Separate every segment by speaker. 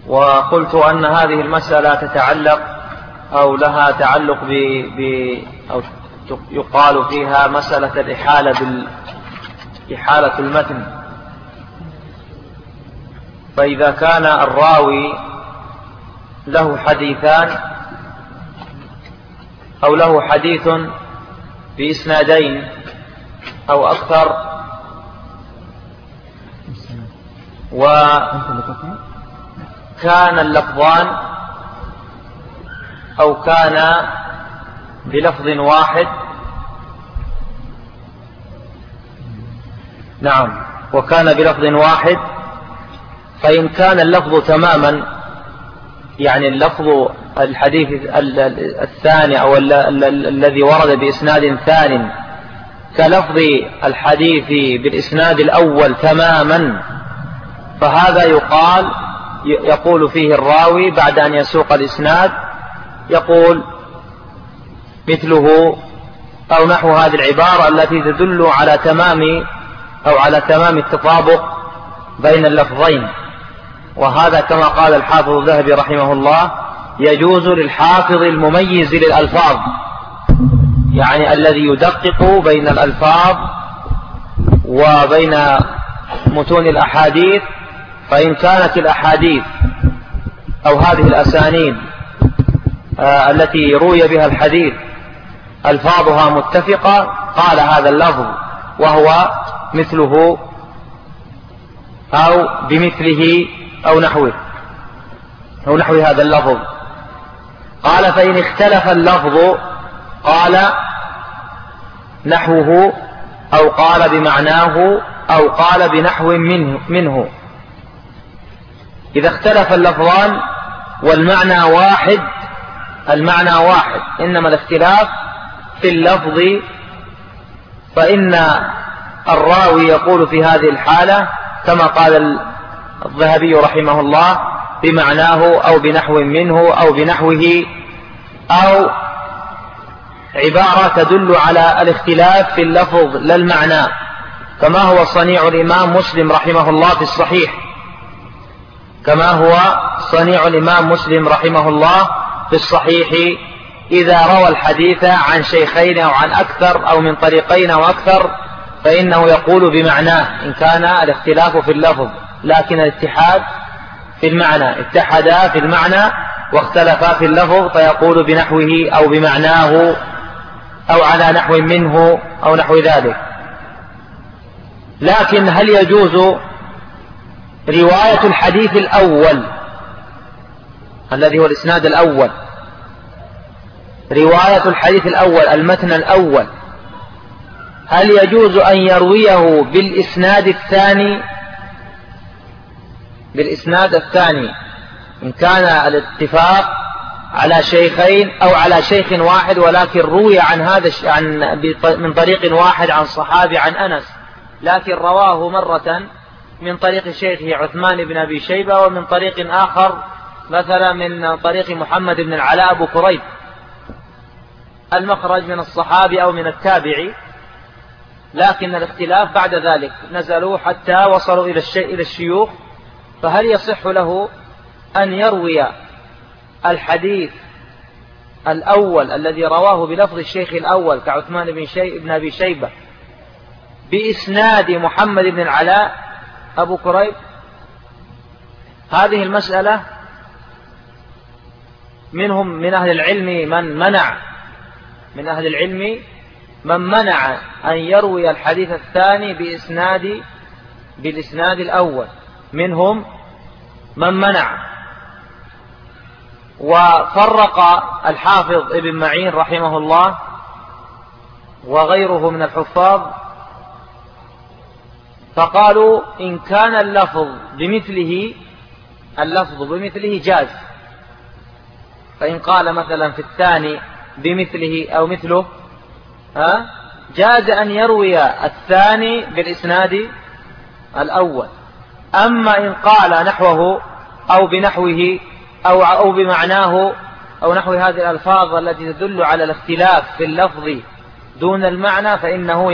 Speaker 1: وقلت أن هذه المسألة تتعلق أو لها تعلق أو يقال فيها مسألة إحالة المتن. فإذا كان الراوي له حديثان أو له حديث بإسنادين أو أكثر، وكان اللفظان أو كان بلفظ واحد، نعم، وكان بلفظ واحد، فإن كان اللفظ تماما، يعني اللفظ الحديث الثاني أو الذي ورد بإسناد ثان كلفظ الحديث بالإسناد الأول تماما، فهذا يقول فيه الراوي بعد أن يسوق الإسناد، يقول مثله أو نحو هذه العبارة التي تدل على تمام التطابق بين اللفظين. وهذا كما قال الحافظ الذهبي رحمه الله يجوز للحافظ المميز للألفاظ، يعني الذي يدقق بين الألفاظ وبين متون الأحاديث. فإن كانت الأحاديث أو هذه الأسانيد التي روي بها الحديث ألفاظها متفقة قال هذا اللفظ وهو مثله أو بمثله أو نحو هذا اللفظ. قال فإن اختلف اللفظ قال نحوه أو قال بمعناه أو قال بنحو منه. إذا اختلف اللفظان والمعنى واحد، إنما الاختلاف في اللفظ، فإن الراوي يقول في هذه الحالة كما قال الذهبي رحمه الله بمعناه أو بنحو منه أو بنحوه، أو عبارة تدل على الاختلاف في اللفظ لا المعنى، كما هو صنيع الإمام مسلم رحمه الله في الصحيح، إذا روى الحديث عن شيخين أو عن أكثر أو من طريقين أو أكثر فإنه يقول بمعناه إن كان الاختلاف في اللفظ، لكن الاتحاد في المعنى، اتحدا في المعنى واختلفا في اللفظ فيقول بنحوه أو بمعناه أو على نحو منه أو نحو ذلك. لكن هل يجوز رواية الحديث الأول الذي هو الإسناد الأول، رواية الحديث الأول المتن الأول، هل يجوز أن يرويه بالإسناد الثاني إن كان الاتفاق على شيخين أو على شيخ واحد، ولكن روي من طريق واحد عن صحابي عن أنس، لكن رواه مرة من طريق شيخه عثمان بن أبي شيبة، ومن طريق آخر مثلا من طريق محمد بن العلاء أبو كريب، المخرج من الصحابي أو من التابعي، لكن الاختلاف بعد ذلك نزلوا حتى وصلوا إلى الشيوخ. فهل يصح له أن يروي الحديث الأول الذي رواه بلفظ الشيخ الأول كعثمان بن أبي شيبة بإسناد محمد بن العلاء أبو كريب؟ هذه المسألة منهم من أهل العلم من منع أن يروي الحديث الثاني بالإسناد الأول، منهم من منع. وفرق الحافظ ابن معين رحمه الله وغيره من الحفاظ فقالوا إن كان اللفظ بمثله جاز، فإن قال مثلا في الثاني بمثله أو مثله جاز أن يروي الثاني بالإسناد الأول. أما إن قال نحوه أو بنحوه أو بمعناه أو نحو هذه الألفاظ التي تدل على الاختلاف في اللفظ دون المعنى فإنه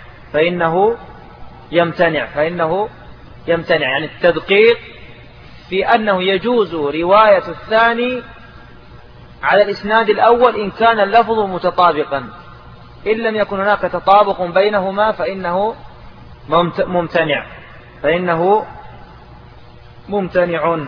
Speaker 1: يمتنع، يعني التدقيق في أنه يجوز رواية الثاني على الإسناد الأول إن كان اللفظ متطابقا. إن لم يكن هناك تطابق بينهما فإنه ممتنع.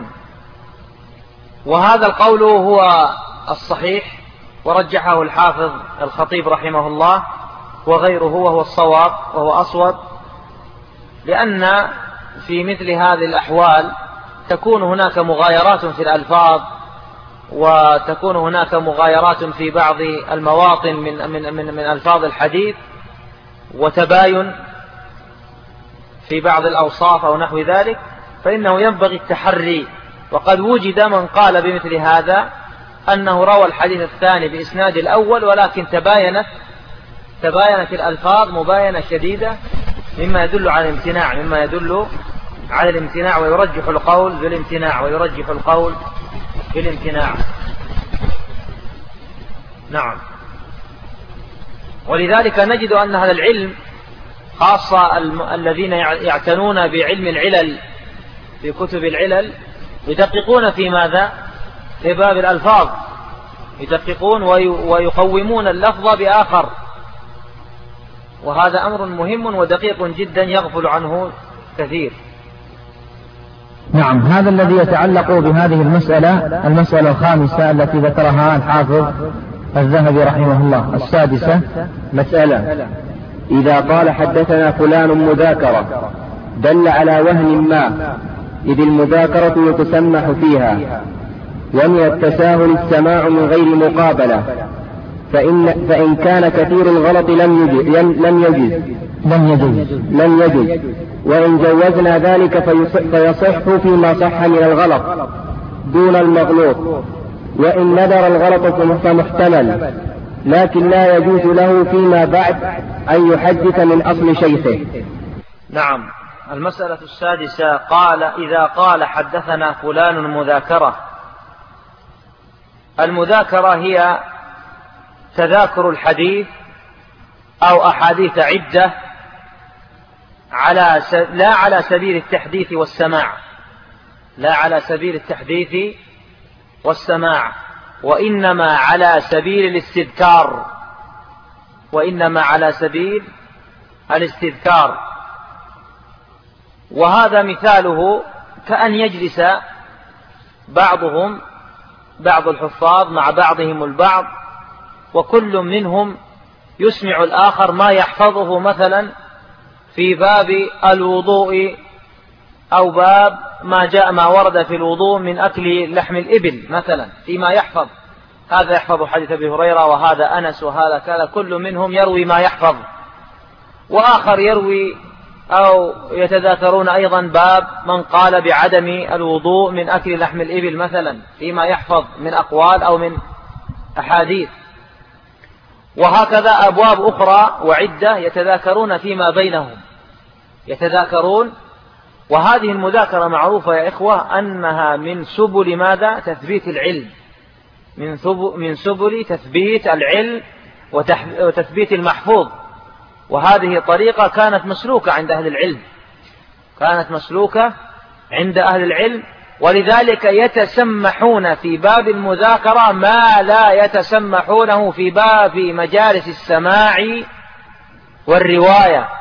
Speaker 1: وهذا القول هو الصحيح، ورجحه الحافظ الخطيب رحمه الله وغيره، وهو الصواب وهو أصوب، لأن في مثل هذه الأحوال تكون هناك مغايرات في الألفاظ، وتكون هناك مغايرات في بعض المواطن من ألفاظ الحديث، وتباين في بعض الأوصاف أو نحو ذلك، فإنه ينبغي التحري. وقد وجد من قال بمثل هذا أنه روى الحديث الثاني بإسناد الأول، ولكن تباينت الألفاظ مباينة شديدة، مما يدل على الامتناع ويرجح القول بالامتناع. نعم. ولذلك نجد أن هذا العلم، خاصة الذين يعتنون بعلم العلل في كتب العلل، يدققون في ماذا؟ في باب الألفاظ، يدققون ويقومون اللفظ بآخر، وهذا أمر مهم ودقيق جدا يغفل عنه كثير.
Speaker 2: نعم. هذا الذي يتعلق بهذه المسألة الخامسة التي ذكرها الحافظ الذهبي رحمه الله. السادسة:
Speaker 3: مسألة إذا قال حدثنا فلان مذاكرة دل على وهن ما، إذ المذاكرة يتسمح فيها، ومن التساهل السماع من غير مقابلة، فإن كان كثير الغلط لم يجز، وإن جوزنا ذلك فيصح فيما صح من الغلط دون المغلوط، وإن ندر الغلط فمحتمل، لكن لا يجوز له فيما بعد أن يحدث من أصل شيخه.
Speaker 1: نعم. المسألة السادسة: إذا قال حدثنا فلان مذاكرة. المذاكرة هي تذاكر الحديث أو أحاديث عدة لا على سبيل التحديث والسماع، وإنما على سبيل الاستذكار. وهذا مثاله كأن يجلس بعض الحفاظ مع بعضهم البعض، وكل منهم يسمع الآخر ما يحفظه، مثلا في باب الوضوء، أو باب ما ورد في الوضوء من أكل لحم الإبل مثلا، فيما يحفظ. هذا يحفظ حديث أبي هريرة، وهذا أنس، وهذا كذا، كل منهم يروي ما يحفظ، وآخر يروي أو يتذاكرون أيضا باب من قال بعدم الوضوء من أكل لحم الإبل مثلا، فيما يحفظ من أقوال أو من أحاديث. وهكذا أبواب أخرى وعدة يتذاكرون فيما بينهم، وهذه المذاكرة معروفة يا إخوة أنها من سبل ماذا؟ تثبيت العلم، من سبل تثبيت العلم وتثبيت المحفوظ. وهذه طريقة كانت مسلوكة عند أهل العلم، ولذلك يتسمحون في باب المذاكرة ما لا يتسمحونه في باب مجالس السماع والرواية.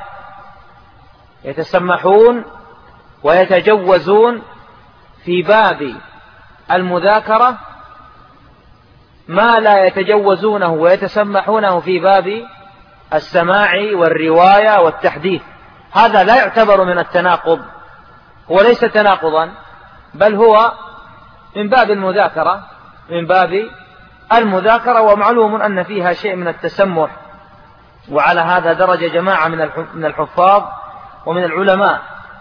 Speaker 1: يتسمحون ويتجوزون في باب المذاكرة ما لا يتجوزونه ويتسمحونه في باب السماع والرواية والتحديث. هذا لا يعتبر من التناقض، هو ليس تناقضا، بل هو من باب المذاكرة، ومعلوم أن فيها شيء من التسمح. وعلى هذا درج جماعة من الحفاظ ومن العلماء،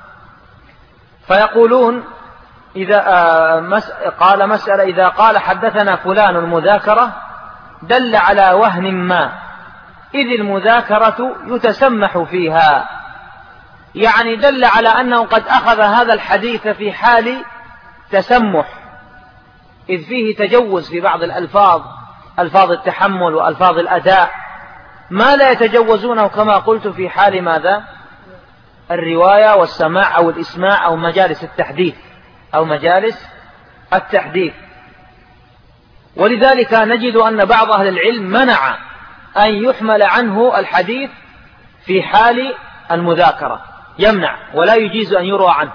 Speaker 1: فيقولون إذا قال حدثنا فلان المذاكرة دل على وهن ما، إذ المذاكرة يتسمح فيها، يعني دل على أنه قد أخذ هذا الحديث في حال تسمح، إذ فيه تجوز في بعض الألفاظ، ألفاظ التحمل وألفاظ الأداء، ما لا يتجوزونه كما قلت في حال ماذا؟ الرواية والسماع أو الإسماع أو مجالس التحديث. أو مجالس التحديث. ولذلك نجد أن بعض أهل العلم منع أن يحمل عنه الحديث في حال المذاكرة، يمنع ولا يجيز أن يروى عنه.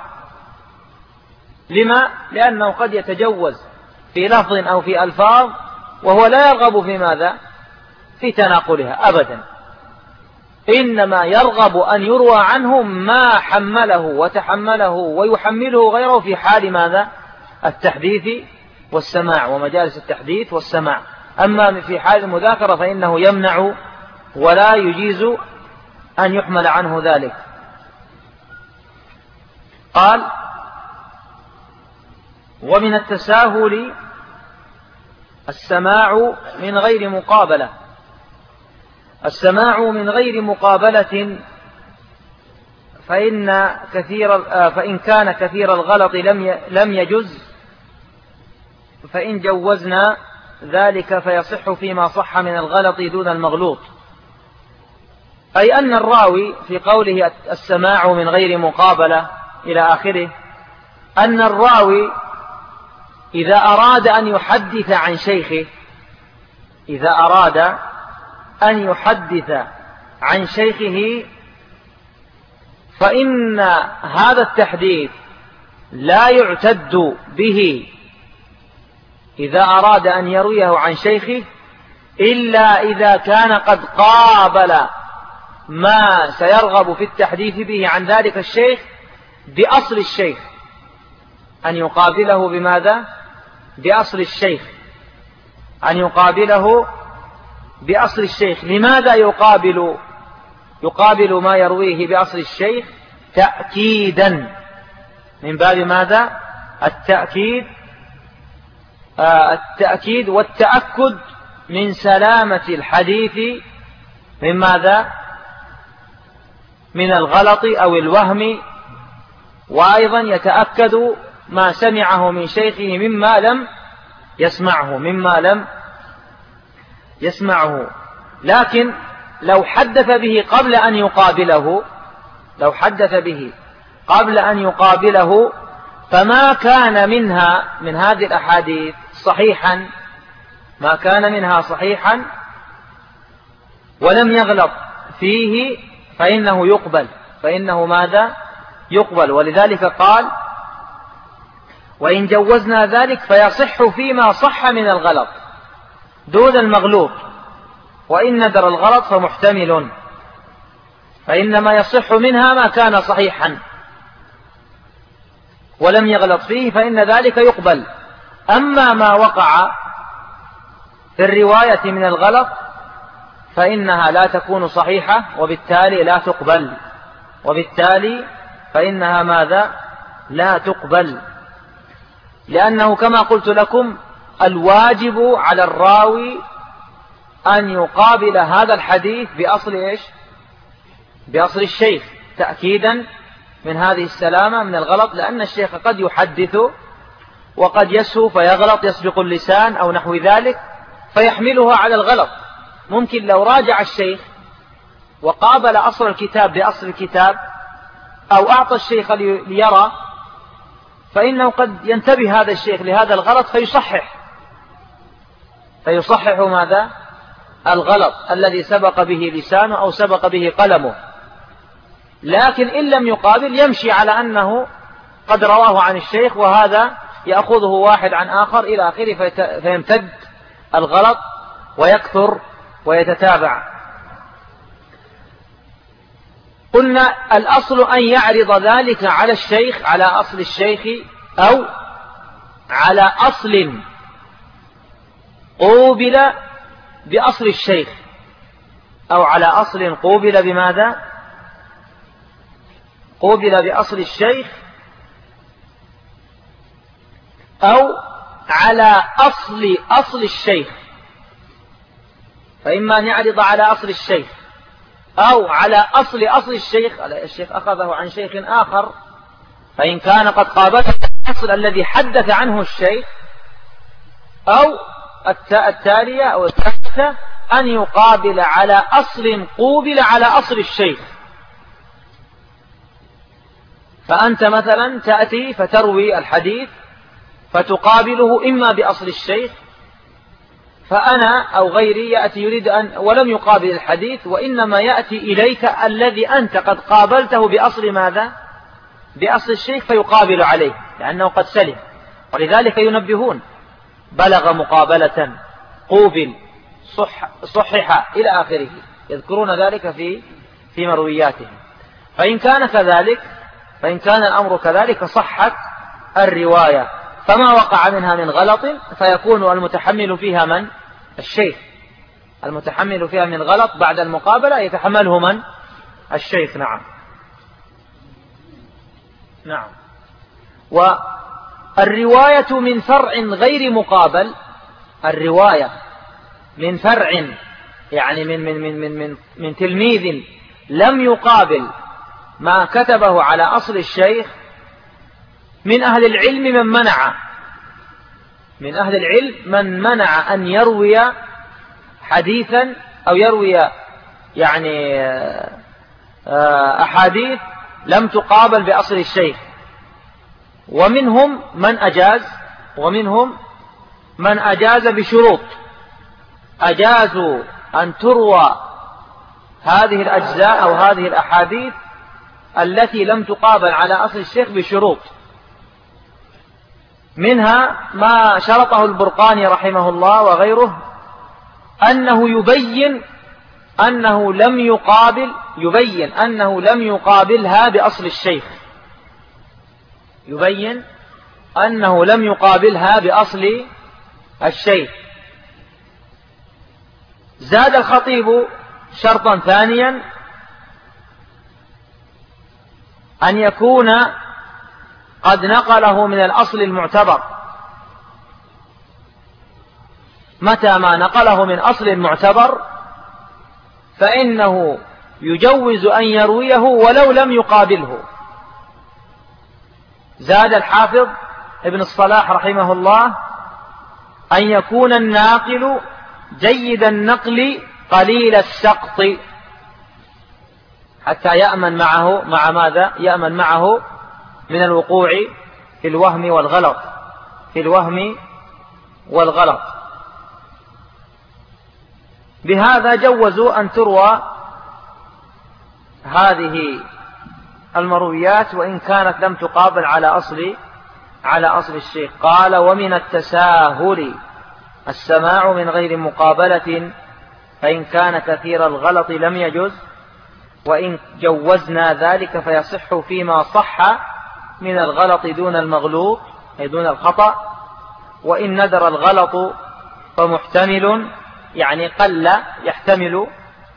Speaker 1: لما؟ لأنه قد يتجوز في لفظ أو في ألفاظ وهو لا يرغب في ماذا؟ في تناقلها أبدا، إنما يرغب أن يروى عنه ما حمله وتحمله ويحمله غيره في حال ماذا؟ التحديث والسماع ومجالس التحديث والسماع. أما في حال المذاكرة فإنه يمنع ولا يجيز أن يحمل عنه ذلك. قال: ومن التساهل السماع من غير مقابلة. السماع من غير مقابلة فإن كان كثير الغلط لم يجز، فإن جوزنا ذلك فيصح فيما صح من الغلط دون المغلوط. أي أن الراوي في قوله السماع من غير مقابلة إلى آخره، أن الراوي إذا أراد أن يحدث عن شيخه، إذا أراد أن يحدث عن شيخه فإن هذا التحديث لا يعتد به إذا أراد أن يرويه عن شيخه إلا إذا كان قد قابل ما سيرغب في التحديث به عن ذلك الشيخ بأصل الشيخ، أن يقابله بماذا؟ بأصل الشيخ، أن يقابله بأصل الشيخ. لماذا يقابل ما يرويه بأصل الشيخ؟ تأكيدا، من باب ماذا؟ التأكيد والتأكد من سلامة الحديث من ماذا؟ من الغلط أو الوهم، وأيضا يتأكد ما سمعه من شيخه مما لم يسمعه. لكن لو حدث به قبل أن يقابله فما كان من هذه الأحاديث صحيحا، ما كان منها صحيحا ولم يغلط فيه فإنه ماذا؟ يقبل. ولذلك قال: وإن جوزنا ذلك فيصح فيما صح من الغلط دون المغلوط، وإن ندر الغلط فمحتمل، فإنما يصح منها ما كان صحيحا ولم يغلط فيه فإن ذلك يقبل. أما ما وقع في الرواية من الغلط فإنها لا تكون صحيحة وبالتالي لا تقبل، وبالتالي فإنها ماذا؟ لا تقبل. لأنه كما قلت لكم الواجب على الراوي أن يقابل هذا الحديث بأصل إيش؟ بأصل الشيخ، تأكيدا من هذه السلامة من الغلط، لأن الشيخ قد يحدث وقد يسهو فيغلط، يسبق اللسان أو نحو ذلك فيحملها على الغلط. ممكن لو راجع الشيخ وقابل أصل الكتاب بأصل الكتاب أو أعطى الشيخ ليرى، فإنه قد ينتبه هذا الشيخ لهذا الغلط فيصحح ماذا؟ الغلط الذي سبق به لسانه أو سبق به قلمه. لكن إن لم يقابل يمشي على أنه قد رواه عن الشيخ، وهذا يأخذه واحد عن آخر إلى آخره، فيمتد الغلط ويكثر ويتتابع. قلنا الأصل أن يعرض ذلك على الشيخ، على أصل الشيخ، أو على أصل قوبل بأصل الشيخ، أو على أصل قوبل بماذا؟ قوبل بأصل الشيخ، أو على أصل الشيخ. فإما أن يعرض على أصل الشيخ أو على أصل الشيخ أخذه عن شيخ آخر، فإن كان قد قابل الأصل الذي حدث عنه الشيخ، أو التالية أو الثالثة أن يقابل على أصل قوبل على أصل الشيخ. فأنت مثلا تأتي فتروي الحديث فتقابله إما بأصل الشيخ، فأنا أو غيري يأتي يريد ولم يقابل الحديث، وإنما يأتي إليك الذي أنت قد قابلته بأصل ماذا؟ بأصل الشيخ، فيقابل عليه لأنه قد سلم. ولذلك ينبهون: بلغ مقابلة، قوبل، صحح إلى آخره، يذكرون ذلك في مروياتهم. فإن كان الأمر كذلك صحت الرواية، فما وقع منها من غلط فيكون المتحمل فيها من؟ الشيخ. المتحمل فيها من غلط بعد المقابلة يتحمله من؟ الشيخ. نعم. والرواية من فرع غير مقابل، الرواية من فرع يعني من تلميذ لم يقابل ما كتبه على أصل الشيخ، من أهل العلم من منع أن يروي حديثا أو يروي يعني أحاديث لم تقابل بأصل الشيخ. ومنهم من أجاز بشروط، أجازوا أن تروى هذه الأجزاء أو هذه الأحاديث التي لم تقابل على أصل الشيخ بشروط. منها ما شرطه البرقاني رحمه الله وغيره، أنه يبين أنه لم يقابلها بأصل الشيخ، يبين أنه لم يقابلها بأصل الشيخ. زاد الخطيب شرطا ثانيا، أن يكون قد نقله من الأصل المعتبر. متى ما نقله من أصل معتبر فإنه يجوز أن يرويه ولو لم يقابله. زاد الحافظ ابن الصلاح رحمه الله أن يكون الناقل جيد النقل قليل السقط، حتى يأمن معه مع ماذا؟ يأمن معه من الوقوع في الوهم والغلط. بهذا جوزوا أن تروى هذه المرويات وإن كانت لم تقابل على أصل الشيخ. قال: ومن التساهل السماع من غير مقابلة، فإن كان كثير الغلط لم يجز، وإن جوزنا ذلك فيصح فيما صح من الغلط دون المغلوط أي دون الخطأ. وإن ندر الغلط فمحتمل يعني قل يحتمل،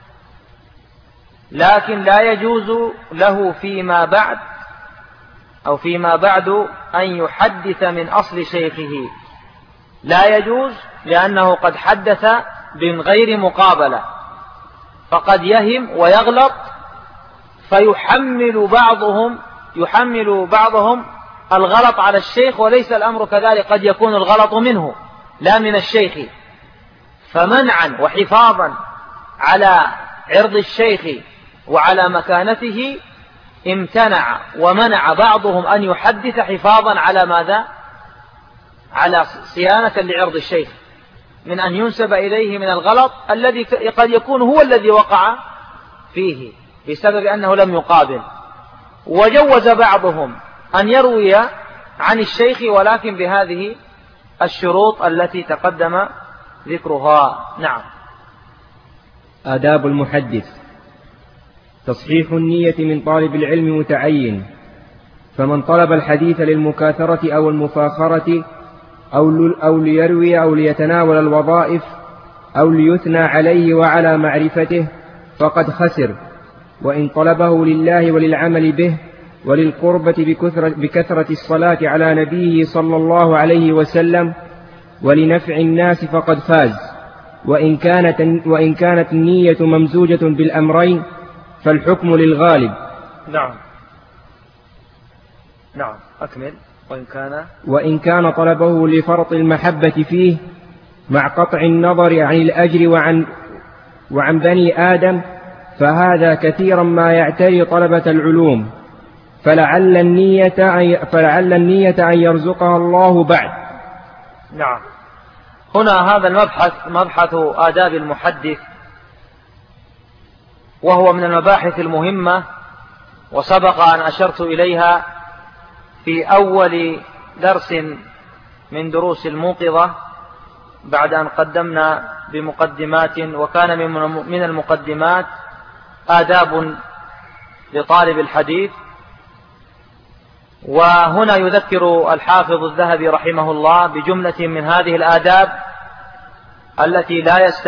Speaker 1: لكن لا يجوز له فيما بعد أن يحدث من أصل شيخه. لا يجوز لأنه قد حدث من غير مقابلة، فقد يهم ويغلط، فيحمل بعضهم الغلط على الشيخ، وليس الأمر كذلك، قد يكون الغلط منه لا من الشيخ. فمنعا وحفاظا على عرض الشيخ وعلى مكانته امتنع ومنع بعضهم أن يحدث حفاظا على ماذا؟ على صيانة لعرض الشيخ، من أن ينسب إليه من الغلط الذي قد يكون هو الذي وقع فيه بسبب أنه لم يقابل. وجوز بعضهم أن يروي عن الشيخ ولكن بهذه الشروط التي تقدم ذكرها. نعم.
Speaker 3: آداب المحدث: تصحيح النية من طالب العلم متعين، فمن طلب الحديث للمكاثرة أو المفاخرة أو ليروي أو ليتناول الوظائف أو ليثنى عليه وعلى معرفته فقد خسر. وإن طلبه لله وللعمل به وللقربة بكثرة الصلاة على نبيه صلى الله عليه وسلم ولنفع الناس فقد فاز. وإن كانت النية ممزوجة بالأمرين فالحكم للغالب.
Speaker 1: نعم أكمل.
Speaker 3: وإن كان طلبه لفرط المحبة فيه مع قطع النظر عن الأجر وعن بني آدم، فهذا كثيرا ما يعتري طلبة العلوم، فلعل النية أن يرزقها الله بعد.
Speaker 1: نعم. هنا هذا المبحث مبحث آداب المحدث، وهو من المباحث المهمة، وسبق أن أشرت إليها في أول درس من دروس الموقظة بعد أن قدمنا بمقدمات، وكان من المقدمات آداب لطالب الحديث. وهنا يذكر الحافظ الذهبي رحمه الله بجملة من هذه الآداب التي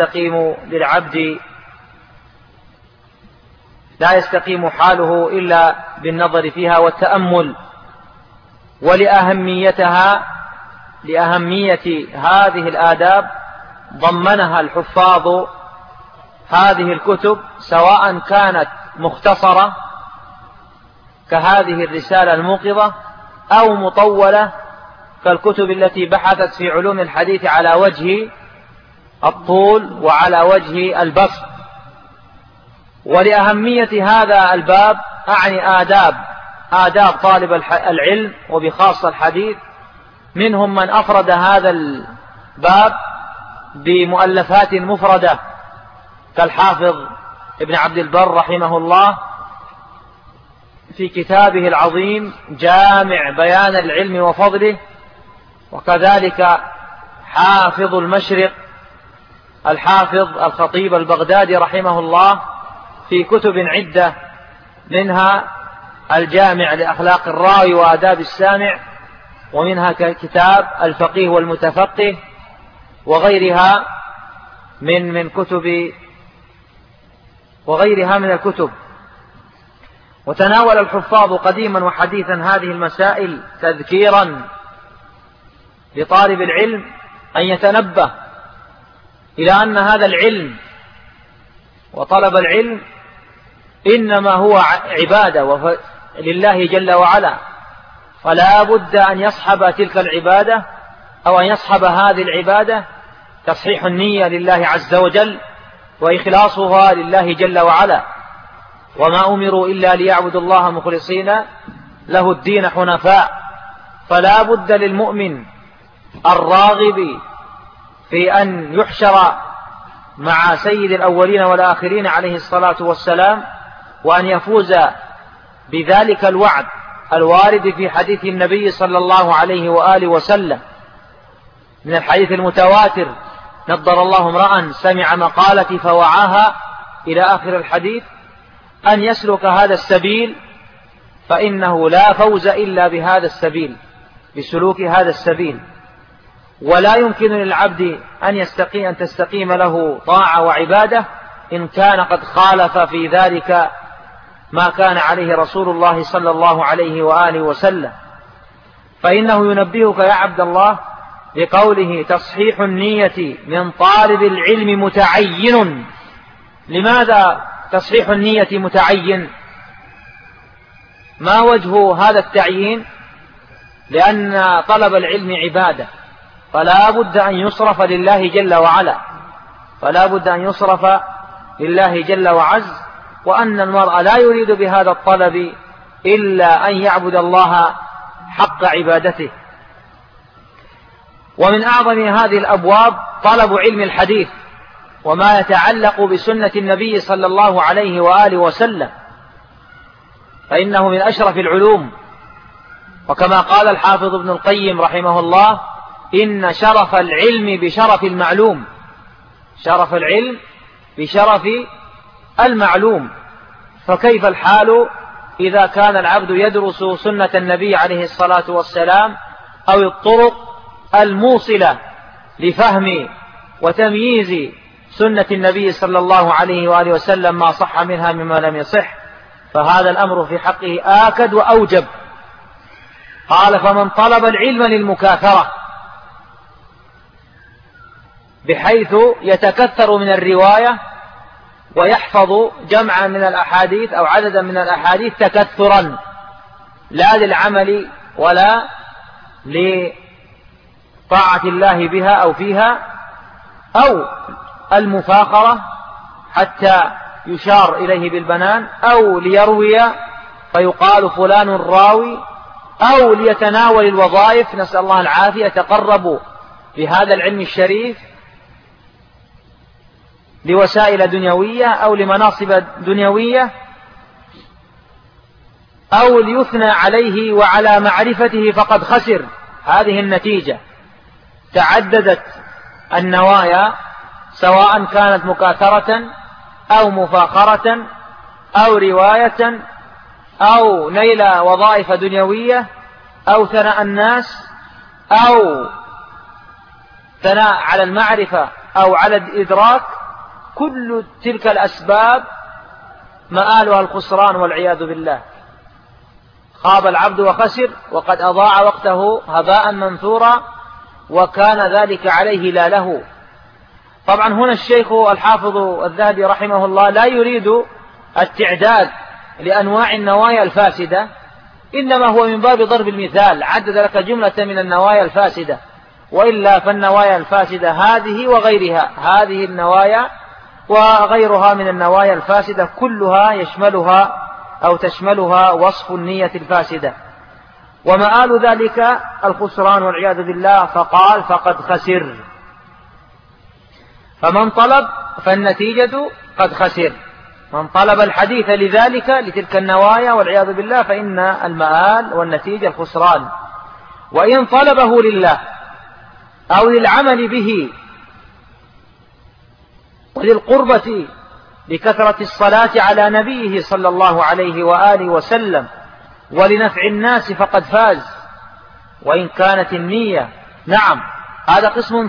Speaker 1: لا يستقيم حاله إلا بالنظر فيها والتأمل. لأهمية هذه الآداب ضمنها الحفاظ هذه الكتب، سواء كانت مختصرة كهذه الرسالة الموقظة أو مطولة كالكتب التي بحثت في علوم الحديث على وجه الطول وعلى وجه البسط. ولأهمية هذا الباب أعني آداب طالب العلم وبخاصة الحديث. منهم من أفرد هذا الباب بمؤلفات مفردة كالحافظ ابن عبد البر رحمه الله في كتابه العظيم جامع بيان العلم وفضله، وكذلك حافظ المشرق الحافظ الخطيب البغدادي رحمه الله في كتب عدة، منها الجامع لأخلاق الراوي وآداب السامع، ومنها كتاب الفقيه والمتفقه، وغيرها من الكتب. وتناول الحفاظ قديما وحديثا هذه المسائل تذكيرا لطالب العلم أن يتنبه إلى أن هذا العلم وطلب العلم إنما هو عبادة لله جل وعلا، فلا بد أن يصحب تلك العبادة أو أن يصحب هذه العبادة تصحيح النية لله عز وجل وإخلاصها لله جل وعلا. وما أمروا إلا ليعبدوا الله مخلصين له الدين حنفاء. فلا بد للمؤمن الراغب في أن يحشر مع سيد الأولين والآخرين عليه الصلاة والسلام، وأن يفوز بذلك الوعد الوارد في حديث النبي صلى الله عليه وآله وسلم من الحديث المتواتر: نضر الله امرأ سمع مقالتي فوعاها إلى آخر الحديث، أن يسلك هذا السبيل، فإنه لا فوز إلا بهذا السبيل، بسلوك هذا السبيل. ولا يمكن للعبد أن تستقيم له طاعة وعبادة إن كان قد خالف في ذلك ما كان عليه رسول الله صلى الله عليه وآله وسلم. فإنه ينبهك يا عبد الله بقوله: تصحيح النية من طالب العلم متعين. لماذا تصحيح النية متعين؟ ما وجه هذا التعيين؟ لأن طلب العلم عبادة، فلا بد أن يصرف لله جل وعلا، فلا بد أن يصرف لله جل وعز، وأن المرء لا يريد بهذا الطلب إلا أن يعبد الله حق عبادته. ومن أعظم هذه الأبواب طلب علم الحديث وما يتعلق بسنة النبي صلى الله عليه وآله وسلم، فإنه من أشرف العلوم. وكما قال الحافظ ابن القيم رحمه الله: إن شرف العلم بشرف المعلوم. شرف العلم بشرف المعلوم. فكيف الحال إذا كان العبد يدرس سنة النبي عليه الصلاة والسلام أو الطرق الموصلة لفهم وتمييز سنة النبي صلى الله عليه وآله وسلم ما صح منها مما لم يصح؟ فهذا الأمر في حقه آكد وأوجب. قال: فمن طلب العلم للمكاثرة، بحيث يتكثر من الرواية ويحفظ جمعا من الأحاديث أو عددا من الأحاديث تكثرا، لا للعمل ولا لطاعة الله بها أو فيها، أو المفاخرة حتى يشار إليه بالبنان، أو ليروي فيقال فلان راوي، أو ليتناول الوظائف، نسأل الله العافية، يتقرب بهذا العلم الشريف لوسائل دنيوية أو لمناصب دنيوية، أو ليثنى عليه وعلى معرفته فقد خسر. هذه النتيجة. تعددت النوايا، سواء كانت مكاثرة أو مفاخرة أو رواية أو نيل وظائف دنيوية أو ثناء الناس أو ثناء على المعرفة أو على الإدراك. كل تلك الأسباب مآلها الخسران والعياذ بالله. خاب العبد وخسر، وقد أضاع وقته هباء منثورا، وكان ذلك عليه لا له. طبعا هنا الشيخ الحافظ الذهبي رحمه الله لا يريد التعداد لأنواع النوايا الفاسدة، إنما هو من باب ضرب المثال، عدد لك جملة من النوايا الفاسدة، وإلا فالنوايا الفاسدة هذه وغيرها، هذه النوايا وغيرها من النوايا الفاسدة كلها يشملها أو تشملها وصف النية الفاسدة، ومآل ذلك الخسران والعياذ بالله. فقال فقد خسر، فمن طلب فالنتيجة قد خسر. من طلب الحديث لذلك لتلك النوايا والعياذ بالله فإن المآل والنتيجة الخسران. وإن طلبه لله أو للعمل به وللقربة لكثرة الصلاة على نبيه صلى الله عليه وآله وسلم ولنفع الناس فقد فاز. وإن كانت النية، نعم، هذا قسم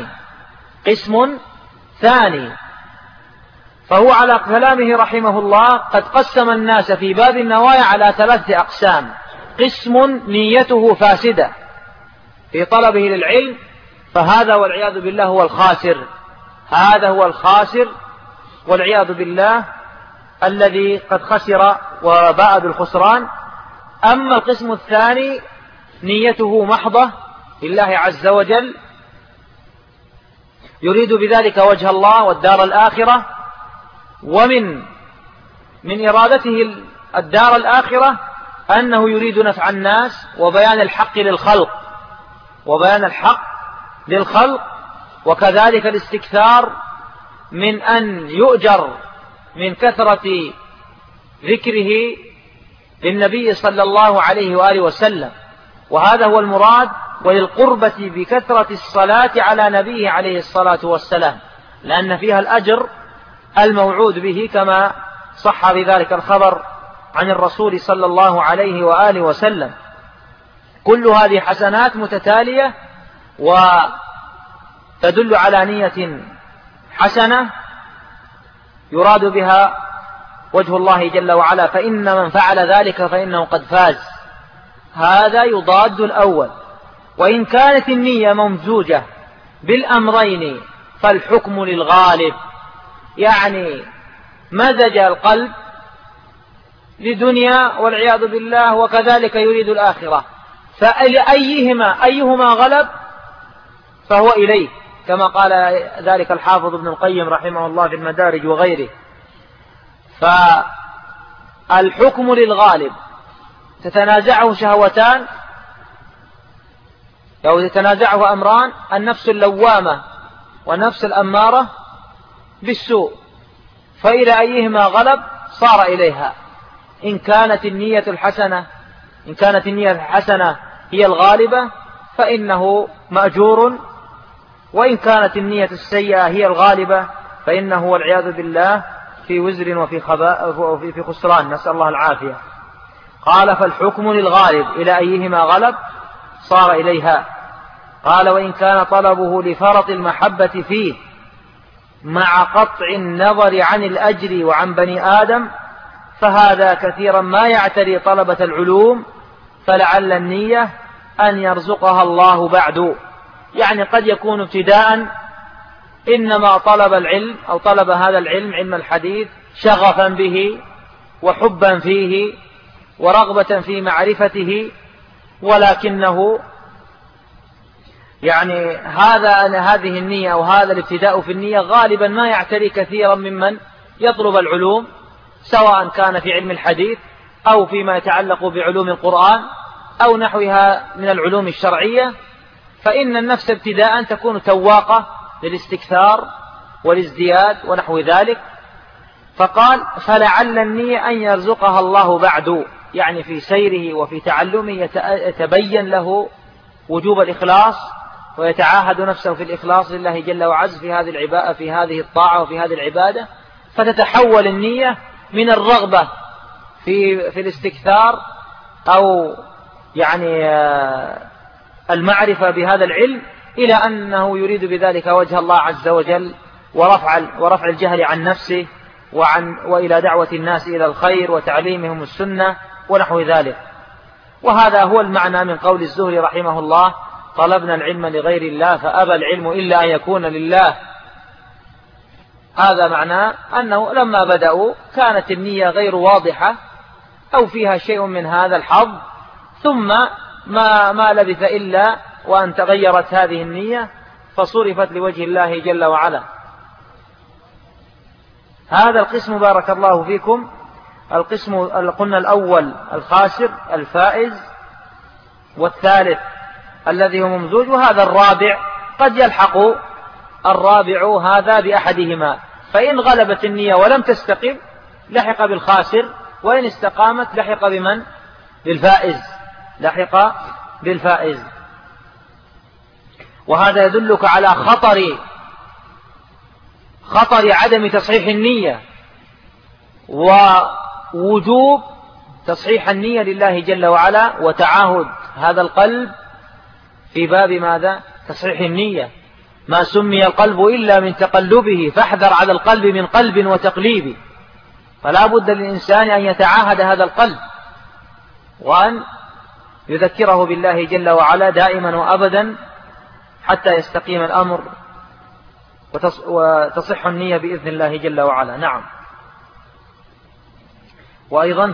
Speaker 1: ثاني. فهو على كلامه رحمه الله قد قسم الناس في باب النوايا على 3 أقسام. قسم نيته فاسدة في طلبه للعلم، فهذا والعياذ بالله هو الخاسر، هذا هو الخاسر والعياذ بالله الذي قد خسر وباء بالخسران. أما القسم الثاني نيته محضة لله عز وجل، يريد بذلك وجه الله والدار الآخرة، ومن إرادته الدار الآخرة أنه يريد نفع الناس وبيان الحق للخلق، وكذلك الاستكثار من أن يؤجر من كثرة ذكره للنبي صلى الله عليه وآله وسلم، وهذا هو المراد. وللقربة بكثرة الصلاة على نبيه عليه الصلاة والسلام، لأن فيها الأجر الموعود به كما صح بذلك الخبر عن الرسول صلى الله عليه وآله وسلم. كل هذه حسنات متتالية وتدل على نية حسنة يراد بها وجه الله جل وعلا، فإن من فعل ذلك فإنه قد فاز. هذا يضاد الأول. وإن كانت النية ممزوجة بالأمرين فالحكم للغالب، يعني مزج القلب لدنيا والعياذ بالله وكذلك يريد الآخرة، أيهما غلب فهو إليه، كما قال ذلك الحافظ ابن القيم رحمه الله في المدارج وغيره. فالحكم للغالب تتنازعه شهوتان أو يتنازعه أمران: النفس اللوامة والنفس الأمارة بالسوء، فإلى أيهما غلب صار إليها. إن كانت النية الحسنة هي الغالبة فإنه مأجور، وإن كانت النية السيئة هي الغالبة فإنه والعياذ بالله في وزر وفي خسران، نسأل الله العافية. قال فالحكم للغالب، إلى أيهما غلب صار إليها. قال وإن كان طلبه لفرط المحبة فيه مع قطع النظر عن الأجر وعن بني آدم فهذا كثيرا ما يعتري طلبة العلوم، فلعل النية أن يرزقها الله بعد. يعني قد يكون ابتداء إنما طلب العلم أو طلب هذا العلم، علم الحديث، شغفا به وحبا فيه ورغبة في معرفته، ولكنه يعني هذه النية أو هذا الابتداء في النية غالبا ما يعتري كثيرا ممن يطلب العلوم، سواء كان في علم الحديث أو فيما يتعلق بعلوم القرآن أو نحوها من العلوم الشرعية، فإن النفس ابتداء تكون تواقة للاستكثار والازدياد ونحو ذلك. فقال فلعل النية أن يرزقها الله بعد، يعني في سيره وفي تعلمه يتبين له وجوب الإخلاص، ويتعاهد نفسه في الإخلاص لله جل وعز في هذه الطاعة وفي هذه العبادة، فتتحول النية من الرغبة في الاستكثار أو يعني المعرفة بهذا العلم إلى أنه يريد بذلك وجه الله عز وجل ورفع الجهل عن نفسه وإلى دعوة الناس إلى الخير وتعليمهم السنة ونحو ذلك. وهذا هو المعنى من قول الزهري رحمه الله: طلبنا العلم لغير الله فأبى العلم إلا أن يكون لله. هذا معناه أنه لما بدأوا كانت النية غير واضحة أو فيها شيء من هذا الحظ، ثم ما لبث إلا وأن تغيرت هذه النية فصرفت لوجه الله جل وعلا. هذا القسم بارك الله فيكم القسم قلنا الأول الخاسر الفائز، والثالث الذي هو ممزوج، وهذا الرابع قد يلحق الرابع هذا بأحدهما، فإن غلبت النية ولم تستقم لحق بالخاسر، وإن استقامت لحق بمن؟ بالفائز. وهذا يدلك على خطر عدم تصحيح النية ووجوب تصحيح النية لله جل وعلا، وتعاهد هذا القلب في باب ماذا؟ تصحيح النية. ما سمي القلب إلا من تقلبه، فاحذر على القلب من قلب وتقليب. فلا بد للإنسان أن يتعاهد هذا القلب وأن يذكره بالله جل وعلا دائما وأبدا حتى يستقيم الأمر وتصح النية بإذن الله جل وعلا. نعم. وأيضا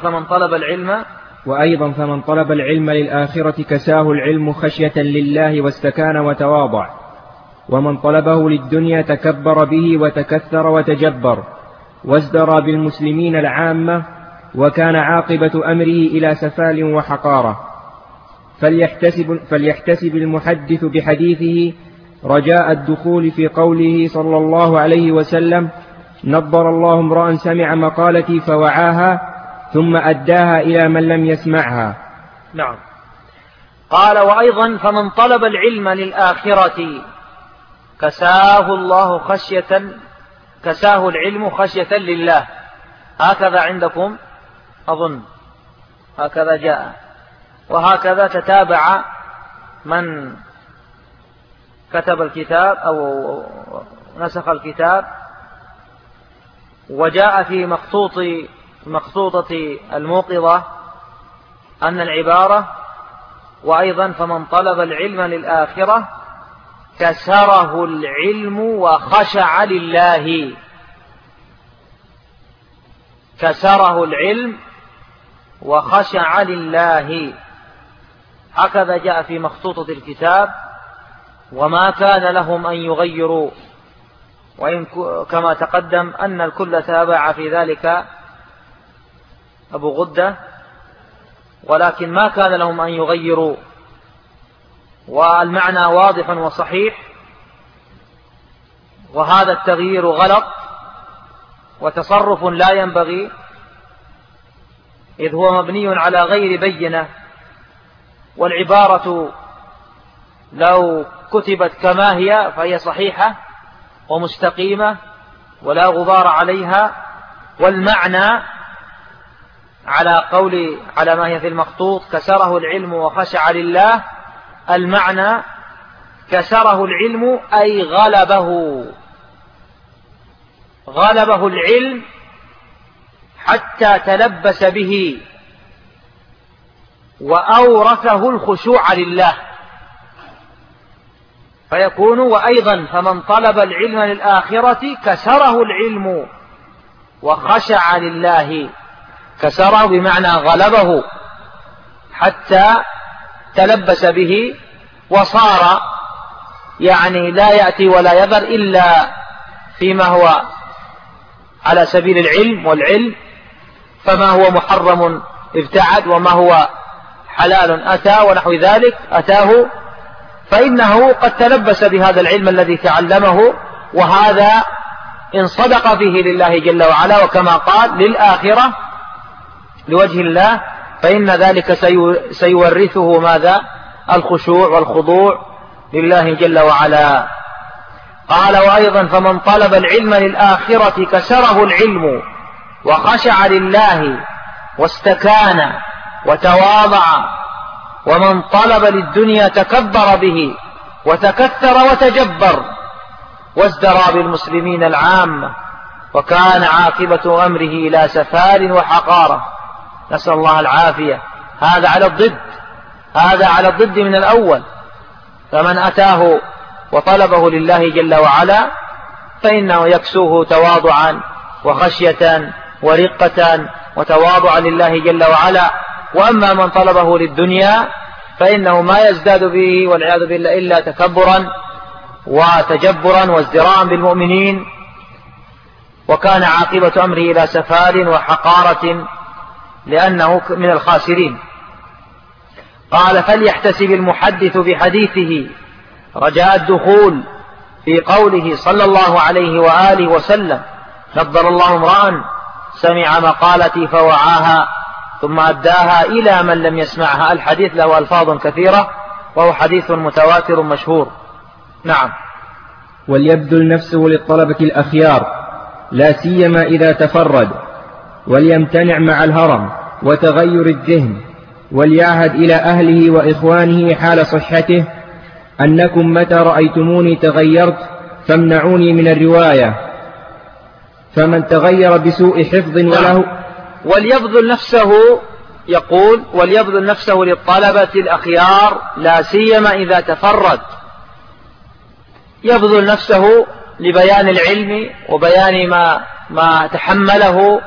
Speaker 1: فمن طلب العلم للآخرة كساه العلم خشية لله واستكان وتواضع، ومن طلبه للدنيا تكبر به وتكثر وتجبر وازدرى بالمسلمين العامة، وكان عاقبة أمره إلى سفال وحقارة. فليحتسب المحدث بحديثه رجاء الدخول في قوله صلى الله عليه وسلم: نضر الله امرأ سمع مقالتي فوعاها ثم أداها إلى من لم يسمعها. نعم. قال وأيضا فمن طلب العلم للآخرة كساه العلم خشية لله. هكذا عندكم أظن، هكذا جاء، وهكذا تتابع من كتب الكتاب أو نسخ الكتاب. وجاء في مخطوطة الموقظة أن العبارة وأيضا فمن طلب العلم للآخرة كسره العلم وخشع لله. كسره العلم وخشع لله، هكذا جاء في مخطوطة الكتاب. وما كان لهم أن يغيروا، وإن كما تقدم أن الكل تابع في ذلك أبو غدة، ولكن ما كان لهم أن يغيروا، والمعنى واضح وصحيح. وهذا التغيير غلط وتصرف لا ينبغي، إذ هو مبني على غير بينة، والعبارة لو كتبت كما هي فهي صحيحة ومستقيمة ولا غبار عليها. والمعنى على ما هي في المخطوط كسره العلم وخشع لله، المعنى كسره العلم أي غلبه العلم حتى تلبس به وأورثه الخشوع لله. فيكون وأيضا فمن طلب العلم للآخرة كسره العلم وخشع لله. كسره بمعنى غلبه حتى تلبس به، وصار يعني لا يأتي ولا يذر إلا فيما هو على سبيل العلم والعلم، فما هو محرم ابتعد وما هو حلال أتى ونحو ذلك أتاه، فإنه قد تلبس بهذا العلم الذي تعلمه، وهذا إن صدق فيه لله جل وعلا وكما قال للآخرة لوجه الله فإن ذلك سيورثه ماذا؟ الخشوع والخضوع لله جل وعلا. قال وأيضا فمن طلب العلم للآخرة كسره العلم وخشع لله واستكان وتواضع، ومن طلب للدنيا تكبر به وتكثر وتجبر وازدرى بالمسلمين العامة، وكان عاقبة أمره إلى سفال وحقارة. نسأل الله العافية. هذا على الضد من الأول. فمن أتاه وطلبه لله جل وعلا فإنه يكسوه تواضعا وخشية ورقة وتواضعا لله جل وعلا. وأما من طلبه للدنيا فإنه ما يزداد به والعياذ بالله إلا تكبرا وتجبرا وازدراء بالمؤمنين، وكان عاقبة أمره إلى سفال وحقارة لأنه من الخاسرين. قال فليحتسب المحدث بحديثه رجاء الدخول في قوله صلى الله عليه وآله وسلم نضر الله امرأ سمع مقالتي فوعاها ثم أداها إلى من لم يسمعها. الحديث له ألفاظ كثيرة وهو حديث متواتر مشهور. نعم.
Speaker 3: وليبذل نفسه للطلبة الأخيار لا سيما إذا تفرد، وليمتنع مع الهرم وتغير الذهن، وليعهد إلى أهله وإخوانه حال صحته أنكم متى رأيتموني تغيرت فامنعوني من الرواية، فمن تغير بسوء حفظ وله.
Speaker 1: وليبذل نفسه، يقول وليبذل نفسه للطلبة الأخيار لا سيما إذا تفرد، يبذل نفسه لبيان العلم وبيان ما تحمله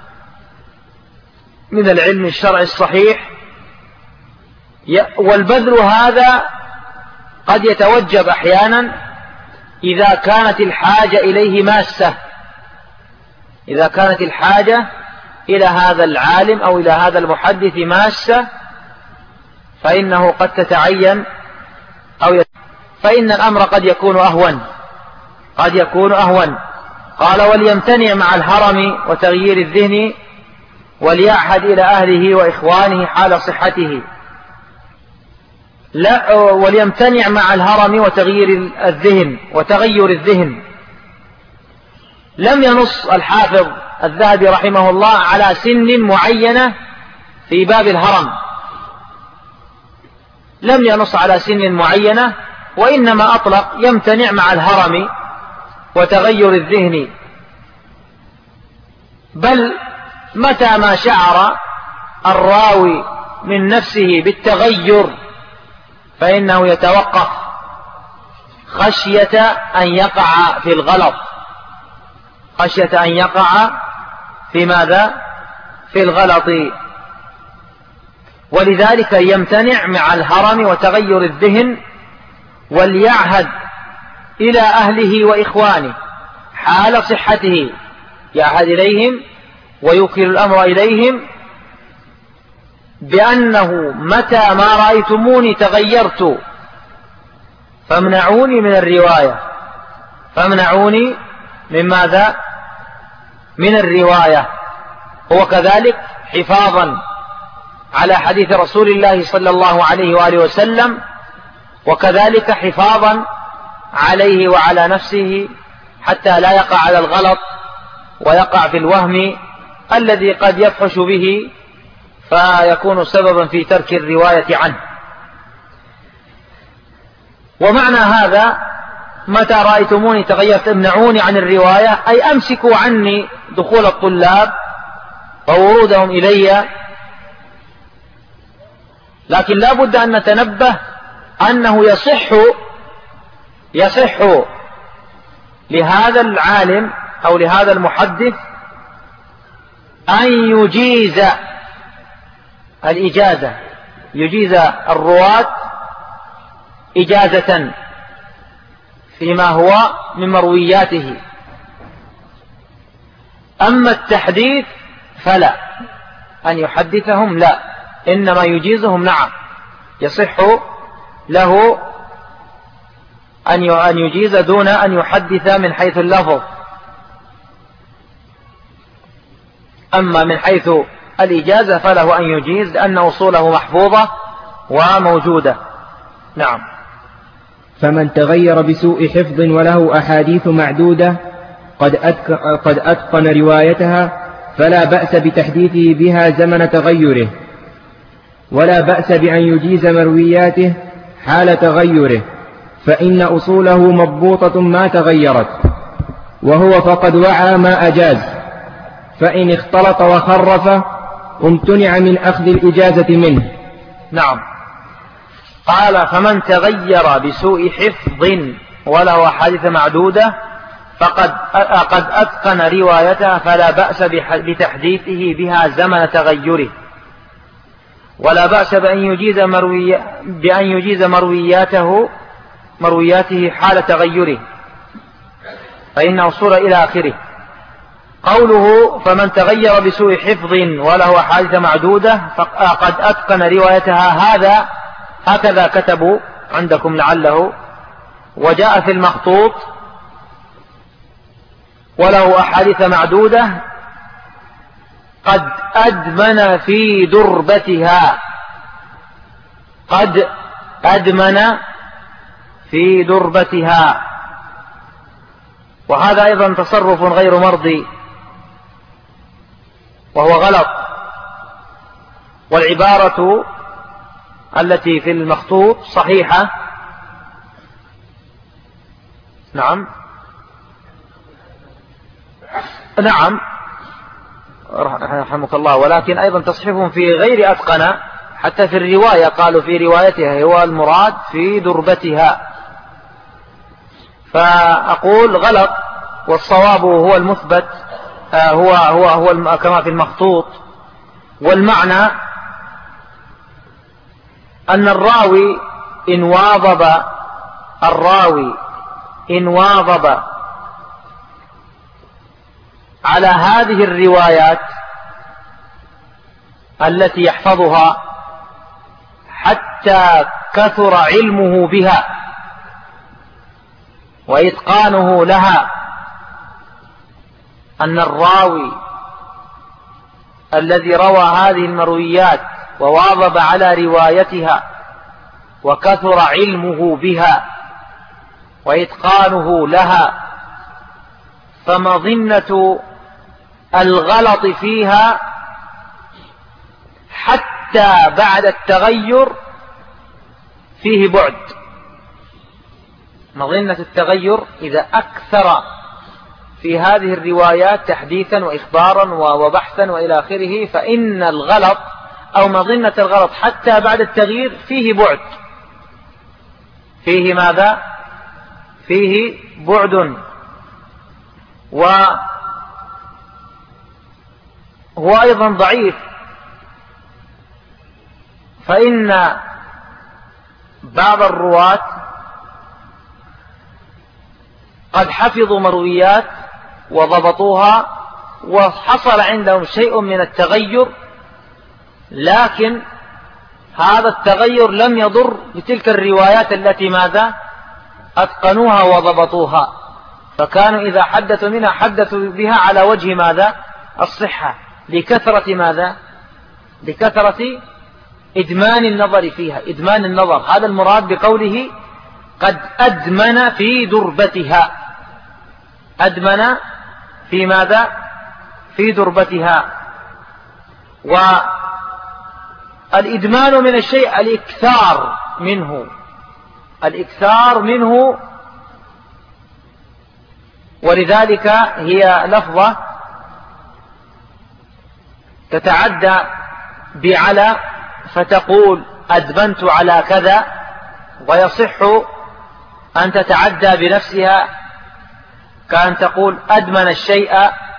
Speaker 1: من العلم الشرعي الصحيح. والبذل هذا قد يتوجب أحيانا إذا كانت الحاجة إليه ماسة، إذا كانت الحاجة إلى هذا العالم أو إلى هذا المحدث ماسة فإنه قد تتعين فإن الأمر قد يكون أهون. قال وليمتنع مع الهرم وتغيير الذهن، وليعهد إلى أهله وإخوانه حال صحته. لا، وليمتنع مع الهرم وتغير الذهن. لم ينص الحافظ الذهبي رحمه الله على سن معينة في باب الهرم، لم ينص على سن معينة، وإنما أطلق يمتنع مع الهرم وتغير الذهن، بل متى ما شعر الراوي من نفسه بالتغير فإنه يتوقف خشية أن يقع في الغلط، خشية أن يقع في ماذا؟ في الغلط. ولذلك يمتنع مع الهرم وتغير الذهن، وليعهد إلى أهله وإخوانه حال صحته، يعهد إليهم ويوكل الأمر إليهم بأنه متى ما رأيتموني تغيرت فامنعوني من الرواية، فامنعوني من ماذا؟ من الرواية. هو كذلك حفاظا على حديث رسول الله صلى الله عليه وآله وسلم، وكذلك حفاظا عليه وعلى نفسه حتى لا يقع على الغلط ويقع في الوهم الذي قد يفحش به فيكون سببا في ترك الرواية عنه. ومعنى هذا متى رأيتموني تغيرت امنعوني عن الرواية، أي أمسكوا عني دخول الطلاب وورودهم إلي. لكن لا بد أن نتنبه أنه يصح لهذا العالم أو لهذا المحدث أن يجيز الإجازة، يجيز الرواة إجازة فيما هو من مروياته. أما التحديث فلا، أن يحدثهم؟ لا، إنما يجيزهم نعم، يصح له أن يجيز دون أن يحدث من حيث اللفظ. أما من حيث الإجازة فله أن يجيز لأن أصوله محفوظة وموجودة. نعم.
Speaker 3: فمن تغير بسوء حفظ وله أحاديث معدودة قد أتقن روايتها فلا بأس بتحديثه بها زمن تغيره، ولا بأس بأن يجيز مروياته حال تغيره، فإن أصوله مضبوطة ما تغيرت، وهو فقد وعى ما أجاز، فإن اختلط وخرف امتنع من أخذ الإجازة منه.
Speaker 1: نعم. قال فمن تغير بسوء حفظ وله أحاديث معدودة قد أتقن روايتها فلا بأس بتحديثه بها زمن تغيره، ولا بأس بأن يجيز مروياته حال تغيره، فإن أصول إلى آخره. قوله فمن تغير بسوء حفظ وله أحاديث معدودة قد أتقن روايتها، هكذا كتبوا عندكم لعله، وجاء في المخطوط وله أحاديث معدودة قد أدمن في دربتها، قد أدمن في دربتها، وهذا أيضا تصرف غير مرضي وهو غلط. والعبارة التي في المخطوط صحيحة. نعم نعم رحمك الله، ولكن أيضا تصحيحهم في غير أتقن، حتى في الرواية قالوا في روايتها هو المراد في دربتها، فأقول غلط، والصواب هو المثبت، هو كما في المخطوط. والمعنى أن الراوي إن واظب على هذه الروايات التي يحفظها حتى كثر علمه بها وإتقانه لها، أن الراوي الذي روى هذه المرويات وواظب على روايتها وكثر علمه بها وإتقانه لها، فمظنة الغلط فيها حتى بعد التغير فيه بعد. مظنة التغير إذا أكثر في هذه الروايات تحديثا وإخبارا وبحثا وإلى آخره، فإن الغلط أو مظنة الغلط حتى بعد التغيير فيه بعد. فيه ماذا؟ فيه بعد. وهو أيضا ضعيف، فإن بعض الرواة قد حفظوا مرويات وضبطوها وحصل عندهم شيء من التغير، لكن هذا التغير لم يضر بتلك الروايات التي ماذا؟ أتقنوها وضبطوها، فكانوا إذا حدثوا منها حدثوا بها على وجه ماذا؟ الصحة، لكثرة ماذا؟ لكثرة إدمان النظر فيها، إدمان النظر. هذا المراد بقوله قد أدمن في دربتها. أدمن في ماذا؟ في دربتها. والإدمان من الشيء الإكثار منه، الإكثار منه، ولذلك هي لفظة تتعدى بعلى، فتقول أدمنت على كذا، ويصح أن تتعدى بنفسها كأن تقول أدمن الشيء.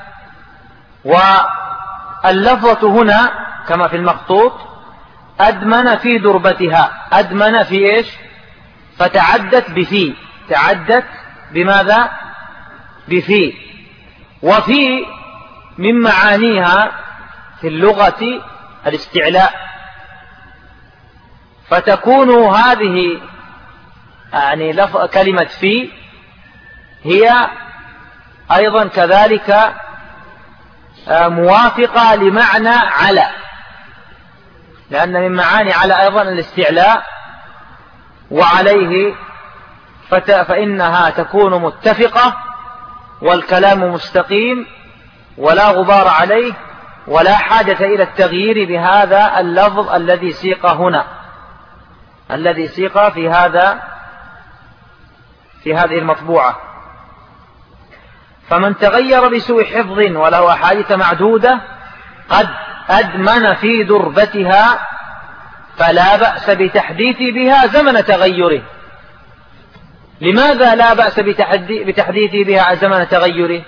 Speaker 1: واللفظة هنا كما في المخطوط أدمن في دربتها، أدمن في إيش؟ فتعدت بفي، تعدت بماذا؟ بفي. وفي من معانيها في اللغة الاستعلاء، فتكون هذه يعني كلمة في هي أيضا كذلك موافقة لمعنى على، لأن من معاني على أيضا الاستعلاء، وعليه فإنها تكون متفقة والكلام مستقيم ولا غبار عليه، ولا حاجة إلى التغيير بهذا اللفظ الذي سيق هنا، الذي سيق في هذه المطبوعة. فمن تغير بسوء حفظ وله أحاديث معدودة قد أدمن في دربتها فلا بأس بتحديث بها زمن تغيره. لماذا لا بأس بتحديث بها زمن تغيره؟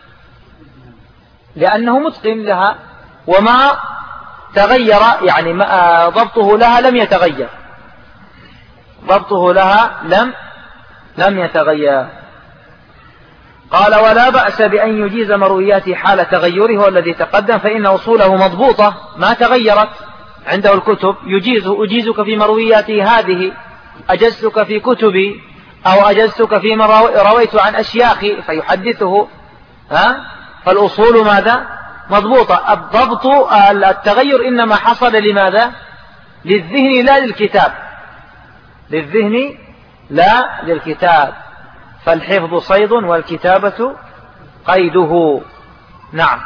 Speaker 1: لأنه متقن لها، وما تغير يعني ضبطه لها لم يتغير، ضبطه لها لم يتغير. قال ولا بأس بأن يجيز مروياته حال تغيره، هو الذي تقدم، فإن أصوله مضبوطة ما تغيرت عنده الكتب، أجيزك في مروياتي هذه، أجزتك في كتبي، أو أجزتك فيما رويت عن أشياخي فيحدثه، فالأصول ماذا؟ مضبوطة. الضبط التغير إنما حصل لماذا؟ للذهن لا للكتاب، للذهن لا للكتاب، فالحفظ صيد والكتابة قيده. نعم،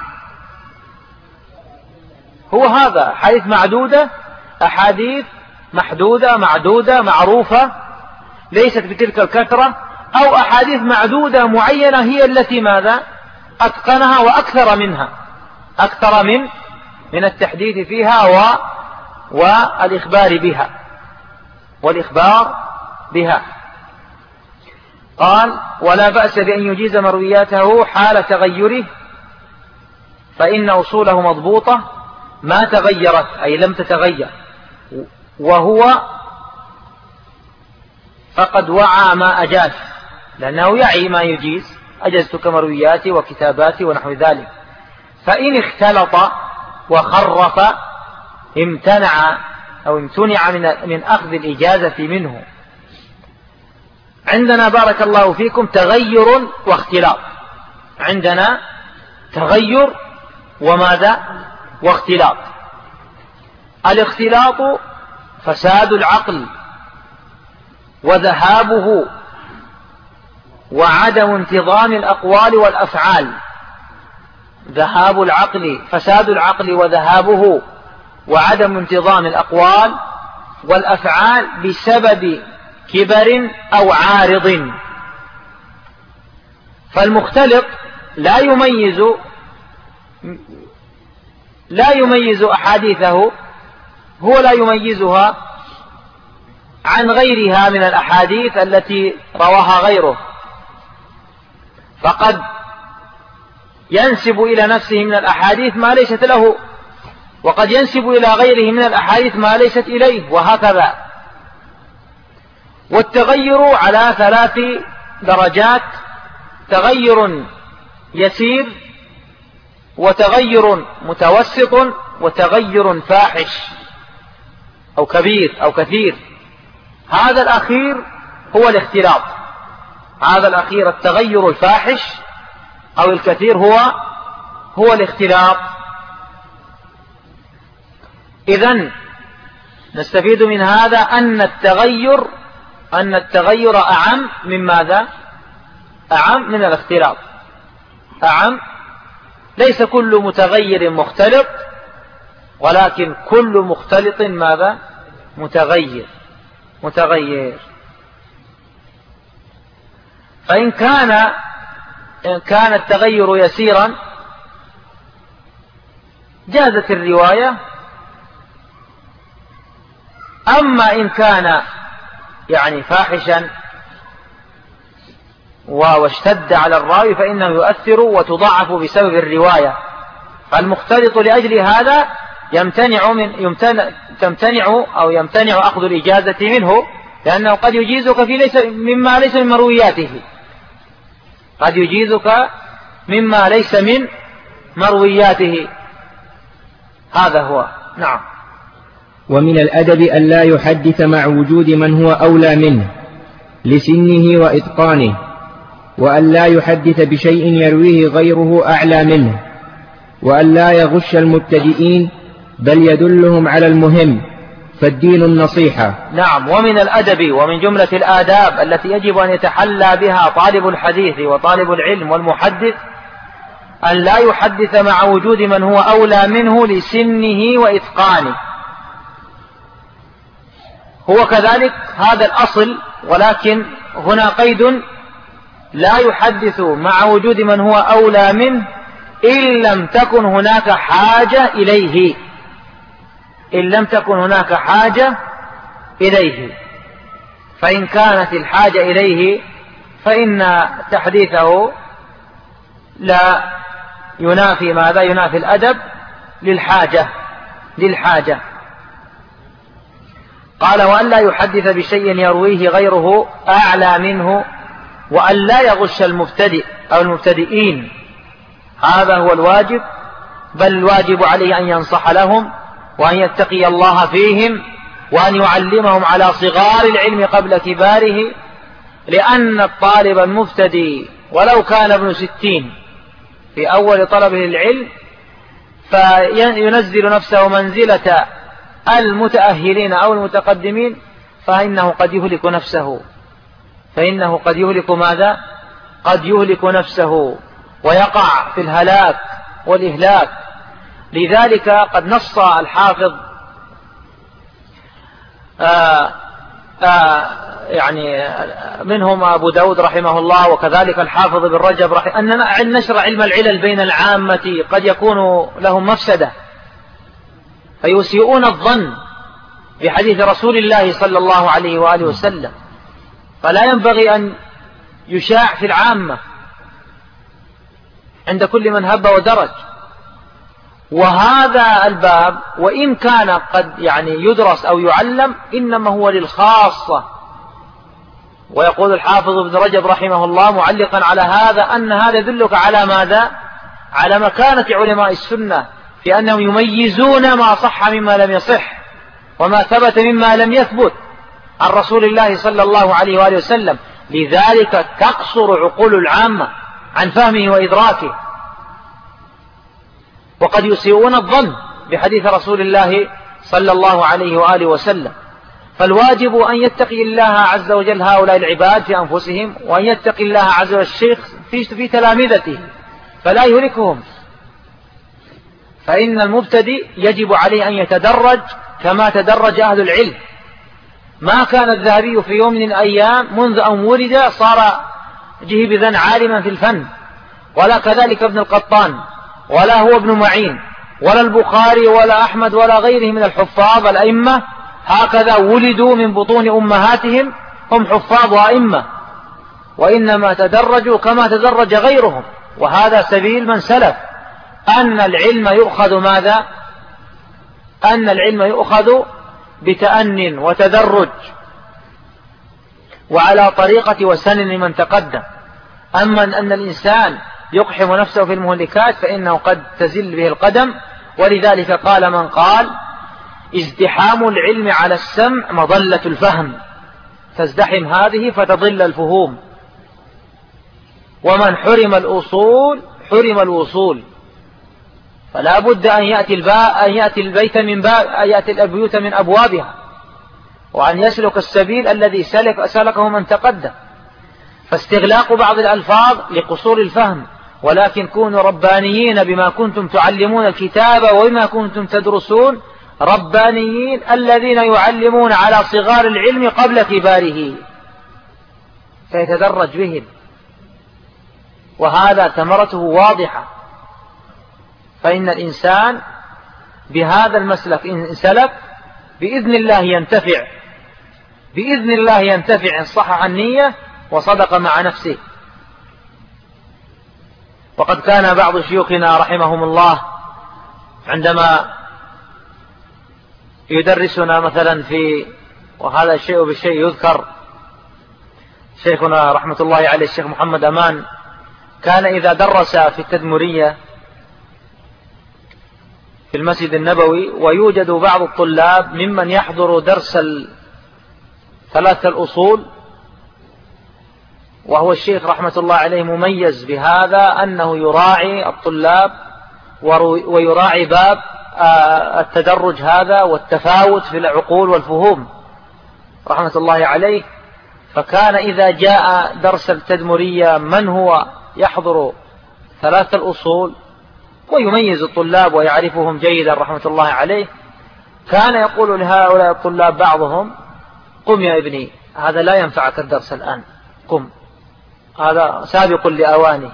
Speaker 1: هو هذا أحاديث معدودة، أحاديث محدودة معدودة معروفة ليست بتلك الكثرة، أو أحاديث معدودة معينة هي التي ماذا؟ أتقنها وأكثر منها، أكثر من التحديث فيها والإخبار بها. قال ولا بأس بأن يجيز مروياته حال تغيره، فإن أصوله مضبوطة ما تغيرت، أي لم تتغير، وهو فقد وعى ما أجاز، لأنه يعي ما يجيز، أجزتك مروياتي وكتاباتي ونحو ذلك. فإن اختلط وخرف امتنع من أخذ الإجازة منه. عندنا بارك الله فيكم تغير واختلاط، عندنا تغير وماذا؟ واختلاط. الاختلاط فساد العقل وذهابه وعدم انتظام الأقوال والأفعال. ذهاب العقل، فساد العقل وذهابه وعدم انتظام الأقوال والأفعال بسبب كبر أو عارض. فالمختلط لا يميز أحاديثه، هو لا يميزها عن غيرها من الأحاديث التي رواها غيره، فقد ينسب إلى نفسه من الأحاديث ما ليست له، وقد ينسب إلى غيره من الأحاديث ما ليست إليه، وهكذا. والتغير على 3 درجات: تغير يسير، وتغير متوسط، وتغير فاحش أو كبير أو كثير. هذا الأخير هو الاختلاط، هذا الأخير التغير الفاحش أو الكثير هو الاختلاط. إذن نستفيد من هذا أن التغير أعم من ماذا؟ أعم من الاختلاط، أعم. ليس كل متغير مختلط، ولكن كل مختلط ماذا؟ متغير. فإن كان التغير يسيرا جازت الرواية، أما إن كان يعني فاحشا واشتد على الراوي فإنه يؤثر وتضاعف بسبب الرواية. فالمختلط لأجل هذا يمتنع أخذ الإجازة منه، لأنه قد يجيزك مما ليس من مروياته، قد يجيزك مما ليس من مروياته. هذا هو. نعم.
Speaker 3: ومن الأدب أن لا يحدث مع وجود من هو أولى منه لسنه وإتقانه، وأن لا يحدث بشيء يرويه غيره أعلى منه، وأن لا يغش المبتدئين بل يدلهم على المهم، فالدين النصيحة.
Speaker 1: نعم. ومن الأدب ومن جملة الآداب التي يجب أن يتحلى بها طالب الحديث وطالب العلم والمحدث أن لا يحدث مع وجود من هو أولى منه لسنه وإتقانه. هو كذلك هذا الأصل، ولكن هنا قيد: لا يحدث مع وجود من هو أولى منه إن لم تكن هناك حاجة إليه. إن لم تكن هناك حاجة إليه، فإن كانت الحاجة إليه فإن تحديثه لا ينافي ماذا؟ ينافي الأدب للحاجة. قال: وأن لا يحدث بشيء يرويه غيره أعلى منه، وأن لا يغش المبتدئ أو المبتدئين. هذا هو الواجب، بل الواجب عليه أن ينصح لهم وأن يتقي الله فيهم وأن يعلمهم على صغار العلم قبل كباره، لأن الطالب المبتدئ ولو كان ابن 60 في أول طلبه للعلم فينزل نفسه منزلة المتأهلين أو المتقدمين، فإنه قد يهلك نفسه. ماذا؟ قد يهلك نفسه ويقع في الهلاك والإهلاك. لذلك قد نص الحافظ يعني منهم أبو داود رحمه الله وكذلك الحافظ بن رجب أن نشر علم العلل بين العامة قد يكون لهم مفسدة، فيسيئون الظن بحديث رسول الله صلى الله عليه وآله وسلم، فلا ينبغي أن يشاع في العامة عند كل من هب ودرج. وهذا الباب وإن كان قد يدرس أو يعلم إنما هو للخاصة. ويقول الحافظ ابن رجب رحمه الله معلقا على هذا أن هذا يدلك على ماذا؟ على مكانة علماء السنة في أنهم يميزون ما صح مما لم يصح وما ثبت مما لم يثبت عن رسول الله صلى الله عليه وآله وسلم. لذلك تقصر عقول العامة عن فهمه وإدراكه، وقد يسيئون الظن بحديث رسول الله صلى الله عليه وآله وسلم. فالواجب أن يتقي الله عز وجل هؤلاء العباد في أنفسهم، وأن يتقي الله عز وجل الشيخ في تلامذته فلا يهلكهم. فإن المبتدئ يجب عليه أن يتدرج كما تدرج أهل العلم. ما كان الذهبي في يوم من الأيام منذ أن ولد صار جهبذا عالما في الفن، ولا كذلك ابن القطان، ولا هو ابن معين، ولا البخاري، ولا أحمد، ولا غيره من الحفاظ الأئمة هكذا ولدوا من بطون أمهاتهم هم حفاظ وأئمة، وإنما تدرجوا كما تدرج غيرهم. وهذا سبيل من سلف، أن العلم يؤخذ ماذا؟ أن العلم يؤخذ بتأن وتدرج وعلى طريقة وسن من تقدم. أما أن الإنسان يقحم نفسه في المهلكات فإنه قد تزل به القدم. ولذلك قال من قال: ازدحام العلم على السمع مضلة الفهم، تزدحم هذه فتضل الفهوم، ومن حرم الأصول حرم الوصول. فلا بد أن يأتي البيوت من أبوابها، وأن يسلك السبيل الذي سلكه من تقدم. فاستغلاق بعض الألفاظ لقصور الفهم، ولكن كونوا ربانيين بما كنتم تعلمون الكتاب وبما كنتم تدرسون، ربانيين الذين يعلمون على صغار العلم قبل كباره فيتدرج بهم، وهذا ثمرته واضحة. فإن الإنسان بهذا المسلك إن سلك بإذن الله ينتفع إن صحح النية وصدق مع نفسه. وقد كان بعض شيوخنا رحمهم الله عندما يدرسنا مثلا وهذا الشيء بالشيء يذكر، شيخنا رحمة الله عليه الشيخ محمد أمان كان إذا درس في التدمرية في المسجد النبوي، ويوجد بعض الطلاب ممن يحضر درس ثلاثة الأصول، وهو الشيخ رحمة الله عليه مميز بهذا أنه يراعي الطلاب ويراعي باب التدرج هذا والتفاوت في العقول والفهوم رحمة الله عليه. فكان إذا جاء درس التدمرية من هو يحضر ثلاثة الأصول ويميز الطلاب ويعرفهم جيدا رحمة الله عليه، كان يقول لهؤلاء الطلاب بعضهم: قم يا ابني، هذا لا ينفعك الدرس الآن، قم، هذا سابق لأوانه.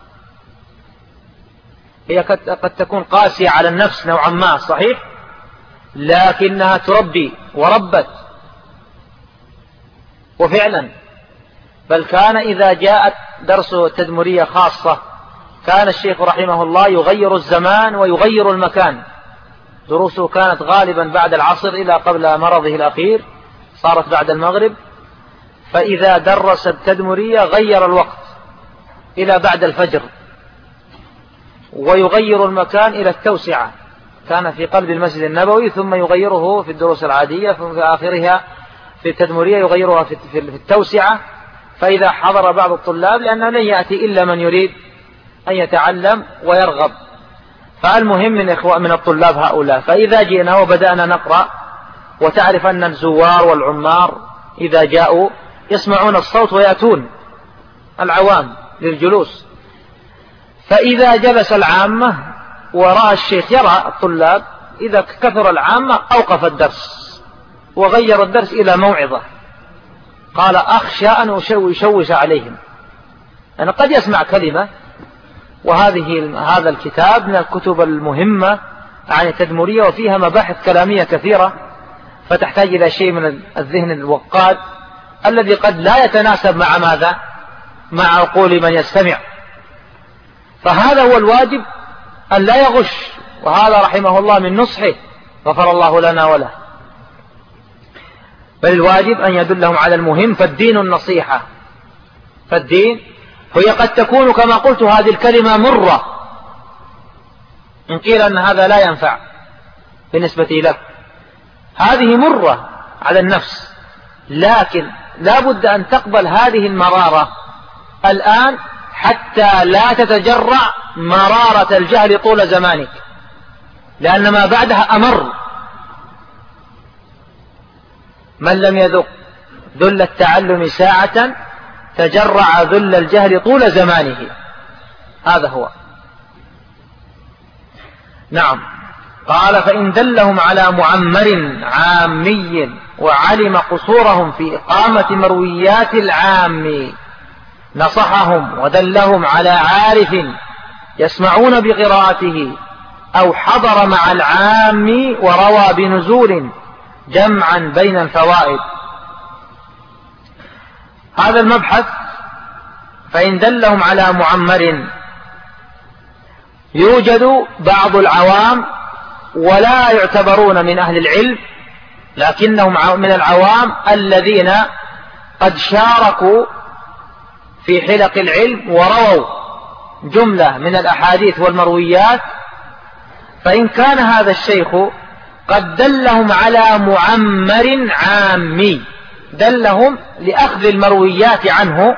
Speaker 1: هي قد تكون قاسية على النفس نوعا ما، صحيح، لكنها تربي وربت. وفعلا بل كان إذا جاءت درس تدمرية خاصة كان الشيخ رحمه الله يغير الزمان ويغير المكان. دروسه كانت غالبا بعد العصر إلى قبل مرضه الأخير صارت بعد المغرب، فإذا درس التدمرية غير الوقت إلى بعد الفجر، ويغير المكان إلى التوسعة. كان في قلب المسجد النبوي ثم يغيره في الدروس العادية، في آخرها في التدمرية يغيرها في التوسعة. فإذا حضر بعض الطلاب، لأنه لن يأتي إلا من يريد أن يتعلم ويرغب، فالمهم من الطلاب هؤلاء. فإذا جئنا وبدأنا نقرأ، وتعرف أن الزوار والعمار إذا جاءوا يسمعون الصوت ويأتون العوام للجلوس، فإذا جلس العامة ورأى الشيخ يرى الطلاب، إذا كثر العامة أوقف الدرس وغير الدرس إلى موعظة. قال: أخشى أن أشوش عليهم. أنا قد يسمع كلمة، هذا الكتاب من الكتب المهمة عن التدمرية، وفيها مباحث كلامية كثيرة، فتحتاج إلى شيء من الذهن الوقاد الذي قد لا يتناسب مع ماذا؟ مع عقول من يستمع. فهذا هو الواجب، أن لا يغش، وهذا رحمه الله من نصحه، غفر الله لنا وله. بل الواجب أن يدلهم على المهم، فالدين النصيحة. فالدين هي قد تكون كما قلت هذه الكلمة مرة، إن قيل أن هذا لا ينفع بالنسبة له، هذه مرة على النفس، لكن لا بد أن تقبل هذه المرارة الآن حتى لا تتجرع مرارة الجهل طول زمانك، لأن ما بعدها أمر. من لم يذق ذل التعلم ساعة تجرع ذل الجهل طول زمانه. هذا هو. نعم. قال: فإن دلهم على معمر عامي وعلم قصورهم في إقامة مرويات العام نصحهم ودلهم على عارف يسمعون بقراءته، أو حضر مع العام وروى بنزول جمعا بين الفوائد. هذا المبحث. فإن دلهم على معمر، يوجد بعض العوام ولا يعتبرون من أهل العلم، لكنهم من العوام الذين قد شاركوا في حلق العلم ورووا جملة من الأحاديث والمرويات. فإن كان هذا الشيخ قد دلهم على معمر عامي، دلهم لأخذ المرويات عنه،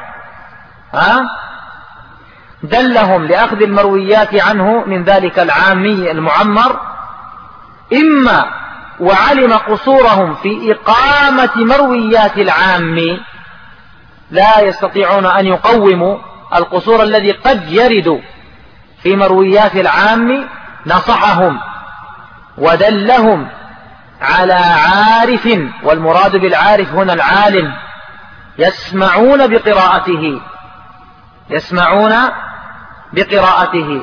Speaker 1: دلهم لأخذ المرويات عنه من ذلك العامي المعمر، إما وعلم قصورهم في إقامة مرويات العام، لا يستطيعون أن يقوموا القصور الذي قد يرد في مرويات العام، نصحهم ودلهم على عارف، والمراد بالعارف هنا العالم، يسمعون بقراءته،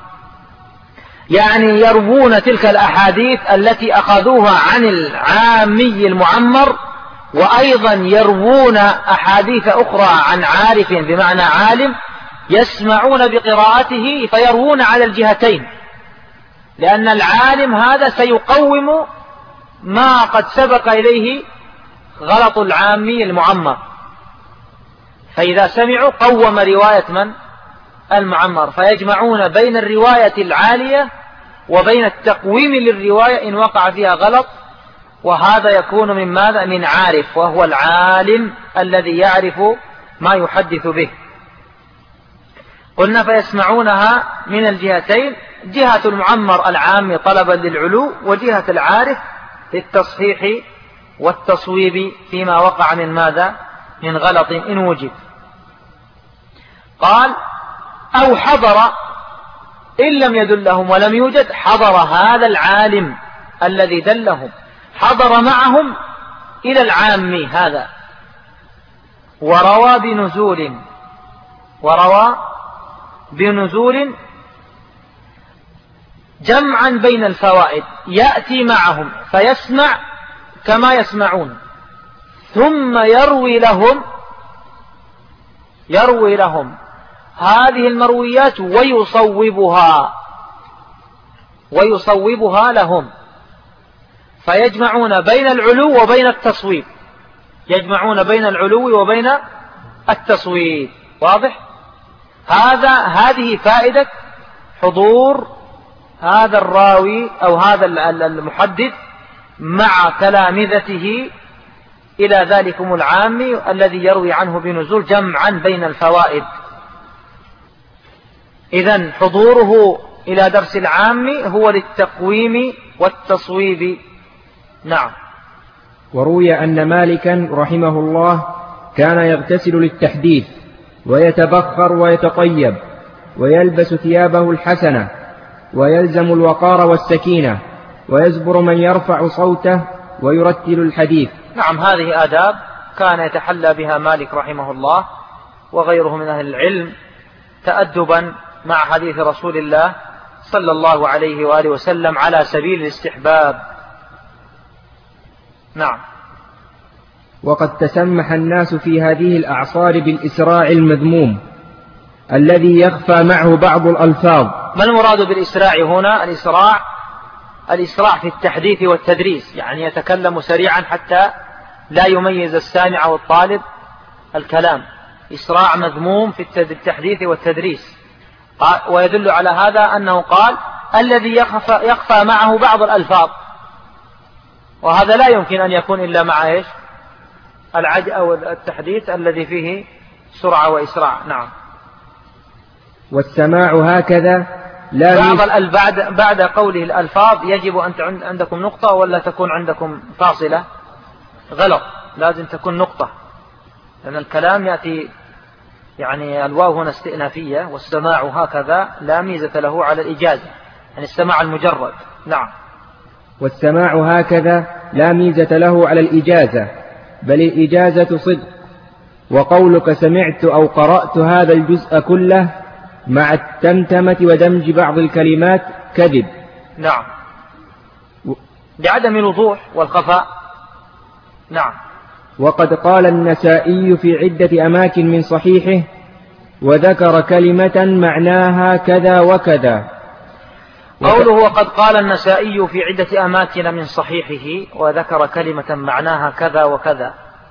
Speaker 1: يعني يروون تلك الأحاديث التي أخذوها عن العامي المعمر، وأيضا يروون أحاديث أخرى عن عارف بمعنى عالم، يسمعون بقراءته، فيروون على الجهتين، لأن العالم هذا سيقوم ما قد سبق إليه غلط العامي المعمر، فإذا سمعوا قوم رواية من؟ المعمر، فيجمعون بين الرواية العالية وبين التقويم للرواية إن وقع فيها غلط، وهذا يكون من ماذا؟ من عارف، وهو العالم الذي يعرف ما يحدث به. قلنا فيسمعونها من الجهتين، جهة المعمر العام طلبا للعلو، وجهة العارف للتصحيح والتصويب فيما وقع من ماذا؟ من غلط إن وجد. قال أو حضر إن لم يدلهم ولم يوجد، حضر هذا العالم الذي دلهم، حضر معهم إلى العام هذا، وروى بنزول جمعا بين الفوائد، يأتي معهم فيسمع كما يسمعون، ثم يروي لهم هذه المرويات ويصوبها لهم، فيجمعون بين العلو وبين التصويب، واضح؟ هذه فائدة حضور هذا الراوي أو هذا المحدث مع تلامذته إلى ذلكم العام الذي يروي عنه بنزول جمعا بين الفوائد. إذن حضوره إلى درس العام هو للتقويم والتصويب. نعم.
Speaker 3: وروي أن مالكا رحمه الله كان يغتسل للتحديث، ويتبخر ويتطيب، ويلبس ثيابه الحسنة، ويلزم الوقار والسكينة، ويزبر من يرفع صوته، ويرتل الحديث.
Speaker 1: نعم، هذه آداب كان يتحلى بها مالك رحمه الله وغيره من أهل العلم تأدبا مع حديث رسول الله صلى الله عليه وآله وسلم على سبيل الاستحباب. نعم.
Speaker 3: وقد تسمح الناس في هذه الأعصار بالإسراع المذموم الذي يخفى معه بعض الألفاظ.
Speaker 1: ما المراد بالإسراع هنا؟ الإسراع في التحديث والتدريس، يعني يتكلم سريعا حتى لا يميز السامع أو الطالب الكلام، إسراع مذموم في التحديث والتدريس. ويدل على هذا أنه قال الذي يخفى معه بعض الألفاظ، وهذا لا يمكن أن يكون إلا مع إيش؟ العجز أو التحديث الذي فيه سرعة وإسراع. نعم.
Speaker 3: والسماع هكذا
Speaker 1: بعد قوله الألفاظ يجب أن عندكم نقطة ولا تكون عندكم فاصلة؟ غلط، لازم تكون نقطة، لأن الكلام يأتي يعني الواو هنا استئنافية، والسماع هكذا لا ميزة له على الإجازة، يعني السماع المجرد. نعم.
Speaker 3: والسماع هكذا لا ميزة له على الإجازة، بل الإجازة صدق. وقولك سمعت أو قرأت هذا الجزء كله مع التمتمة ودمج بعض الكلمات كذب.
Speaker 1: نعم، بعدم الوضوح والخفاء. نعم.
Speaker 3: وقد قال النسائي في عدة أماكن من صحيحه وذكر كلمة معناها كذا وكذا.
Speaker 1: قوله وقد قال النسائي في عدة أماكن من صحيحه وذكر كلمة معناها كذا وكذا،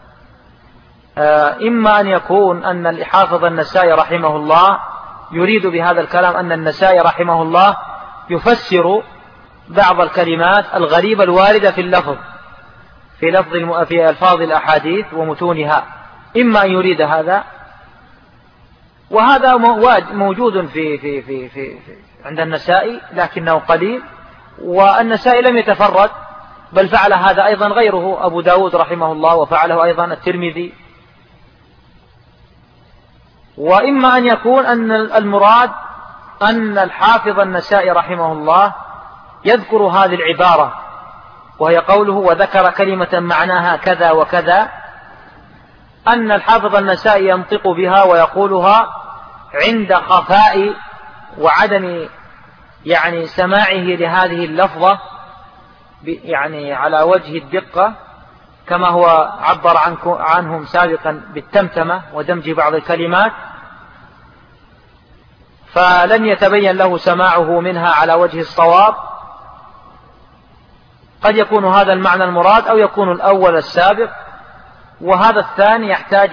Speaker 1: إما أن يكون أن الحافظ النسائي رحمه الله يريد بهذا الكلام أن النسائي رحمه الله يفسر بعض الكلمات الغريبة الواردة في اللفظ في ألفاظ الأحاديث ومتونها، إما أن يريد هذا، وهذا موجود في عند النسائي لكنه قليل، والنسائي لم يتفرد بل فعل هذا أيضا غيره، أبو داود رحمه الله، وفعله أيضا الترمذي. وإما أن يكون أن المراد أن الحافظ النسائي رحمه الله يذكر هذه العبارة وهي قوله وذكر كلمة معناها كذا وكذا، أن الحافظ النسائي ينطق بها ويقولها عند خفاء وعدم يعني سماعه لهذه اللفظة يعني على وجه الدقة، كما هو عبر عنهم سابقا بالتمتمة ودمج بعض الكلمات، فلم يتبين له سماعه منها على وجه الصواب. قد يكون هذا المعنى المراد أو يكون الأول السابق، وهذا الثاني يحتاج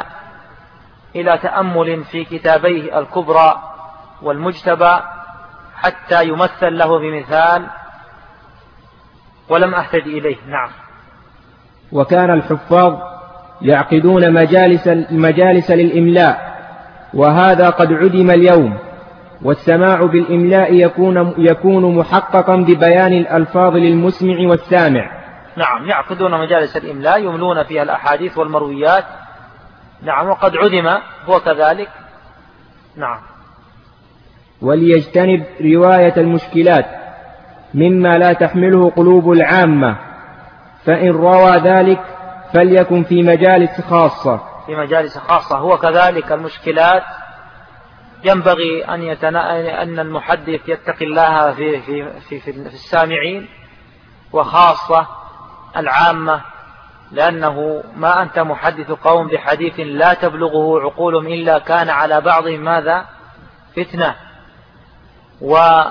Speaker 1: إلى تأمل في كتابيه الكبرى والمجتبى حتى يمثل له بمثال ولم أهتد إليه. نعم.
Speaker 4: وكان الحفاظ يعقدون مجالس للإملاء، وهذا قد عدم اليوم، والسماع بالإملاء يكون محققا ببيان الألفاظ للمسمع والسامع.
Speaker 1: نعم، يعقدون مجالس الإملاء يملون فيها الأحاديث والمرويات. نعم، وقد عدم هو كذلك. نعم.
Speaker 4: وليجتنب رواية المشكلات مما لا تحمله قلوب العامة، فإن روى ذلك فليكن في مجالس خاصة.
Speaker 1: في مجالس خاصة. هو كذلك المشكلات ينبغي أن المحدث يتقي الله في السامعين، وخاصة العامة، لأنه ما أنت محدث قوم بحديث لا تبلغه عقولهم إلا كان على بعضهم ماذا؟ فتنة. وهذا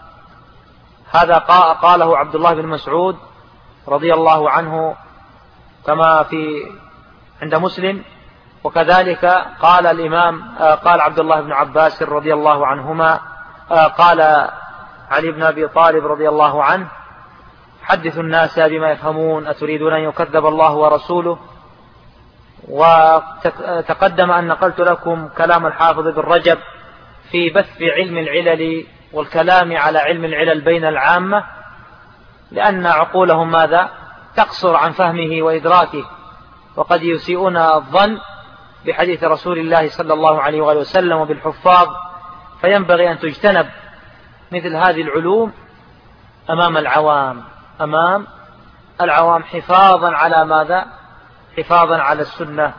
Speaker 1: قاله عبد الله بن مسعود رضي الله عنه كما عند مسلم، وكذلك قال عبد الله بن عباس رضي الله عنهما، قال علي بن أبي طالب رضي الله عنه: حدثوا الناس بما يفهمون أتريدون أن يكذب الله ورسوله. وتقدم أن نقلت لكم كلام الحافظ ابن رجب في بث علم العلل والكلام على علم العلل بين العامة، لأن عقولهم ماذا؟ تقصر عن فهمه وإدراكه، وقد يسيئون الظن بحديث رسول الله صلى الله عليه وآله وسلم وبالحفاظ، فينبغي أن تجتنب مثل هذه العلوم أمام العوام حفاظا على ماذا؟ حفاظا على السنة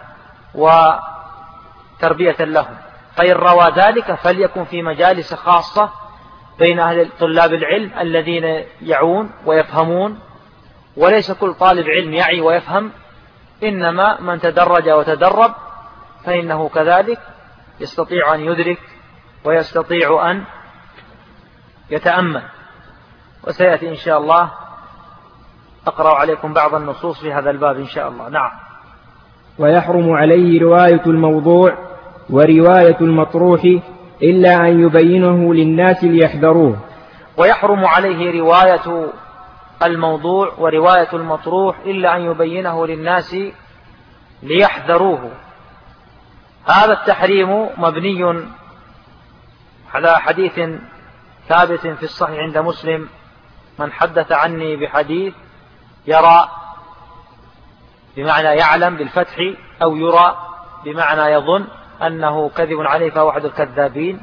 Speaker 1: وتربية لهم. فإن روى ذلك فليكن في مجالس خاصة بين أهل طلاب العلم الذين يعون ويفهمون، وليس كل طالب علم يعي ويفهم، إنما من تدرج وتدرب فإنه كذلك يستطيع أن يدرك ويستطيع أن يتأمل. وسيأتي إن شاء الله أقرأ عليكم بعض النصوص في هذا الباب إن شاء الله. نعم.
Speaker 4: ويحرم عليه رواية الموضوع ورواية المطروح إلا أن يبينه للناس ليحذروه.
Speaker 1: ويحرم عليه رواية الموضوع ورواية المطروح إلا أن يبينه للناس ليحذروه. هذا التحريم مبني على حديث ثابت في الصحيح عند مسلم: من حدث عني بحديث يرى بمعنى يعلم بالفتح، أو يرى بمعنى يظن أنه كذب عليه فهو أحد الكذابين.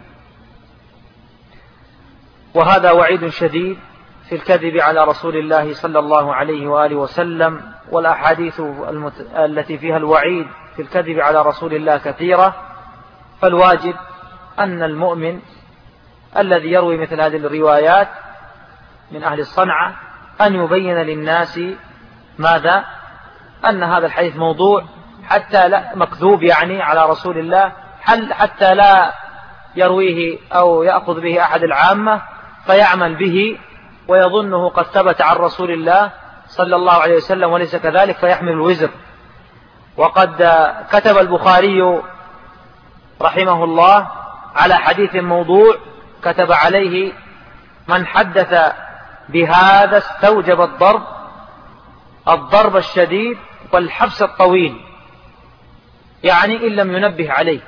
Speaker 1: وهذا وعيد شديد في الكذب على رسول الله صلى الله عليه وآله وسلم، والأحاديث التي فيها الوعيد في الكذب على رسول الله كثيرة. فالواجب أن المؤمن الذي يروي مثل هذه الروايات من أهل الصنعة أن يبين للناس ماذا؟ أن هذا الحديث موضوع، حتى لا مكذوب يعني على رسول الله، حتى لا يرويه أو يأخذ به أحد العامة فيعمل به ويظنه قد ثبت عن رسول الله صلى الله عليه وسلم وليس كذلك فيحمل الوزر. وقد كتب البخاري رحمه الله على حديث موضوع، كتب عليه: من حدث بهذا استوجب الضرب الشديد والحبس الطويل، يعني إن لم ينبه عليه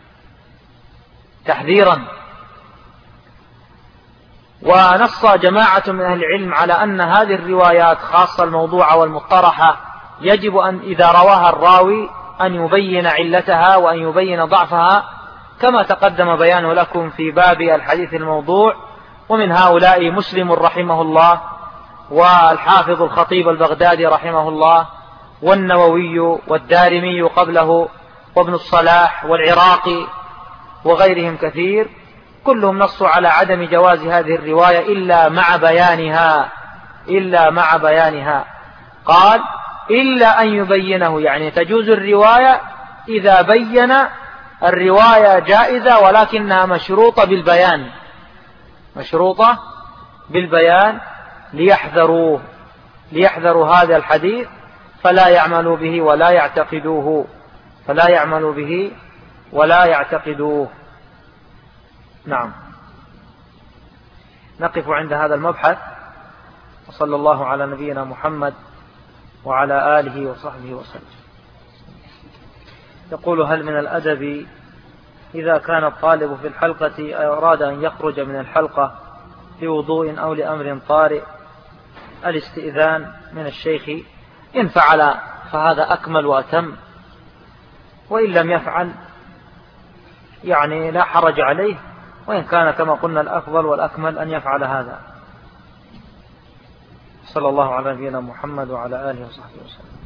Speaker 1: تحذيرا. ونص جماعة من أهل العلم على أن هذه الروايات خاصة الموضوعة والمطرحة يجب أن إذا رواها الراوي أن يبين علتها وأن يبين ضعفها، كما تقدم بيانه لكم في باب الحديث الموضوع. ومن هؤلاء مسلم رحمه الله، والحافظ الخطيب البغدادي رحمه الله، والنووي والدارمي قبله، وابن الصلاح والعراقي وغيرهم كثير، كلهم نصوا على عدم جواز هذه الرواية إلا مع بيانها. قال: إلا أن يبينه، يعني تجوز الرواية إذا بين الرواية جائزة، ولكنها مشروطة بالبيان ليحذروا هذا الحديث فلا يعملوا به ولا يعتقدوه. نعم. نقف عند هذا المبحث، وصلى الله على نبينا محمد وعلى آله وصحبه وسلم. يقول: هل من الأدب إذا كان الطالب في الحلقة أراد أن يخرج من الحلقة لوضوء أو لأمر طارئ الاستئذان من الشيخ؟ إن فعل فهذا أكمل وأتم، وإن لم يفعل يعني لا حرج عليه، وإن كان كما قلنا الأفضل والأكمل أن يفعل هذا. صلى الله على نبينا محمد وعلى آله وصحبه وسلم.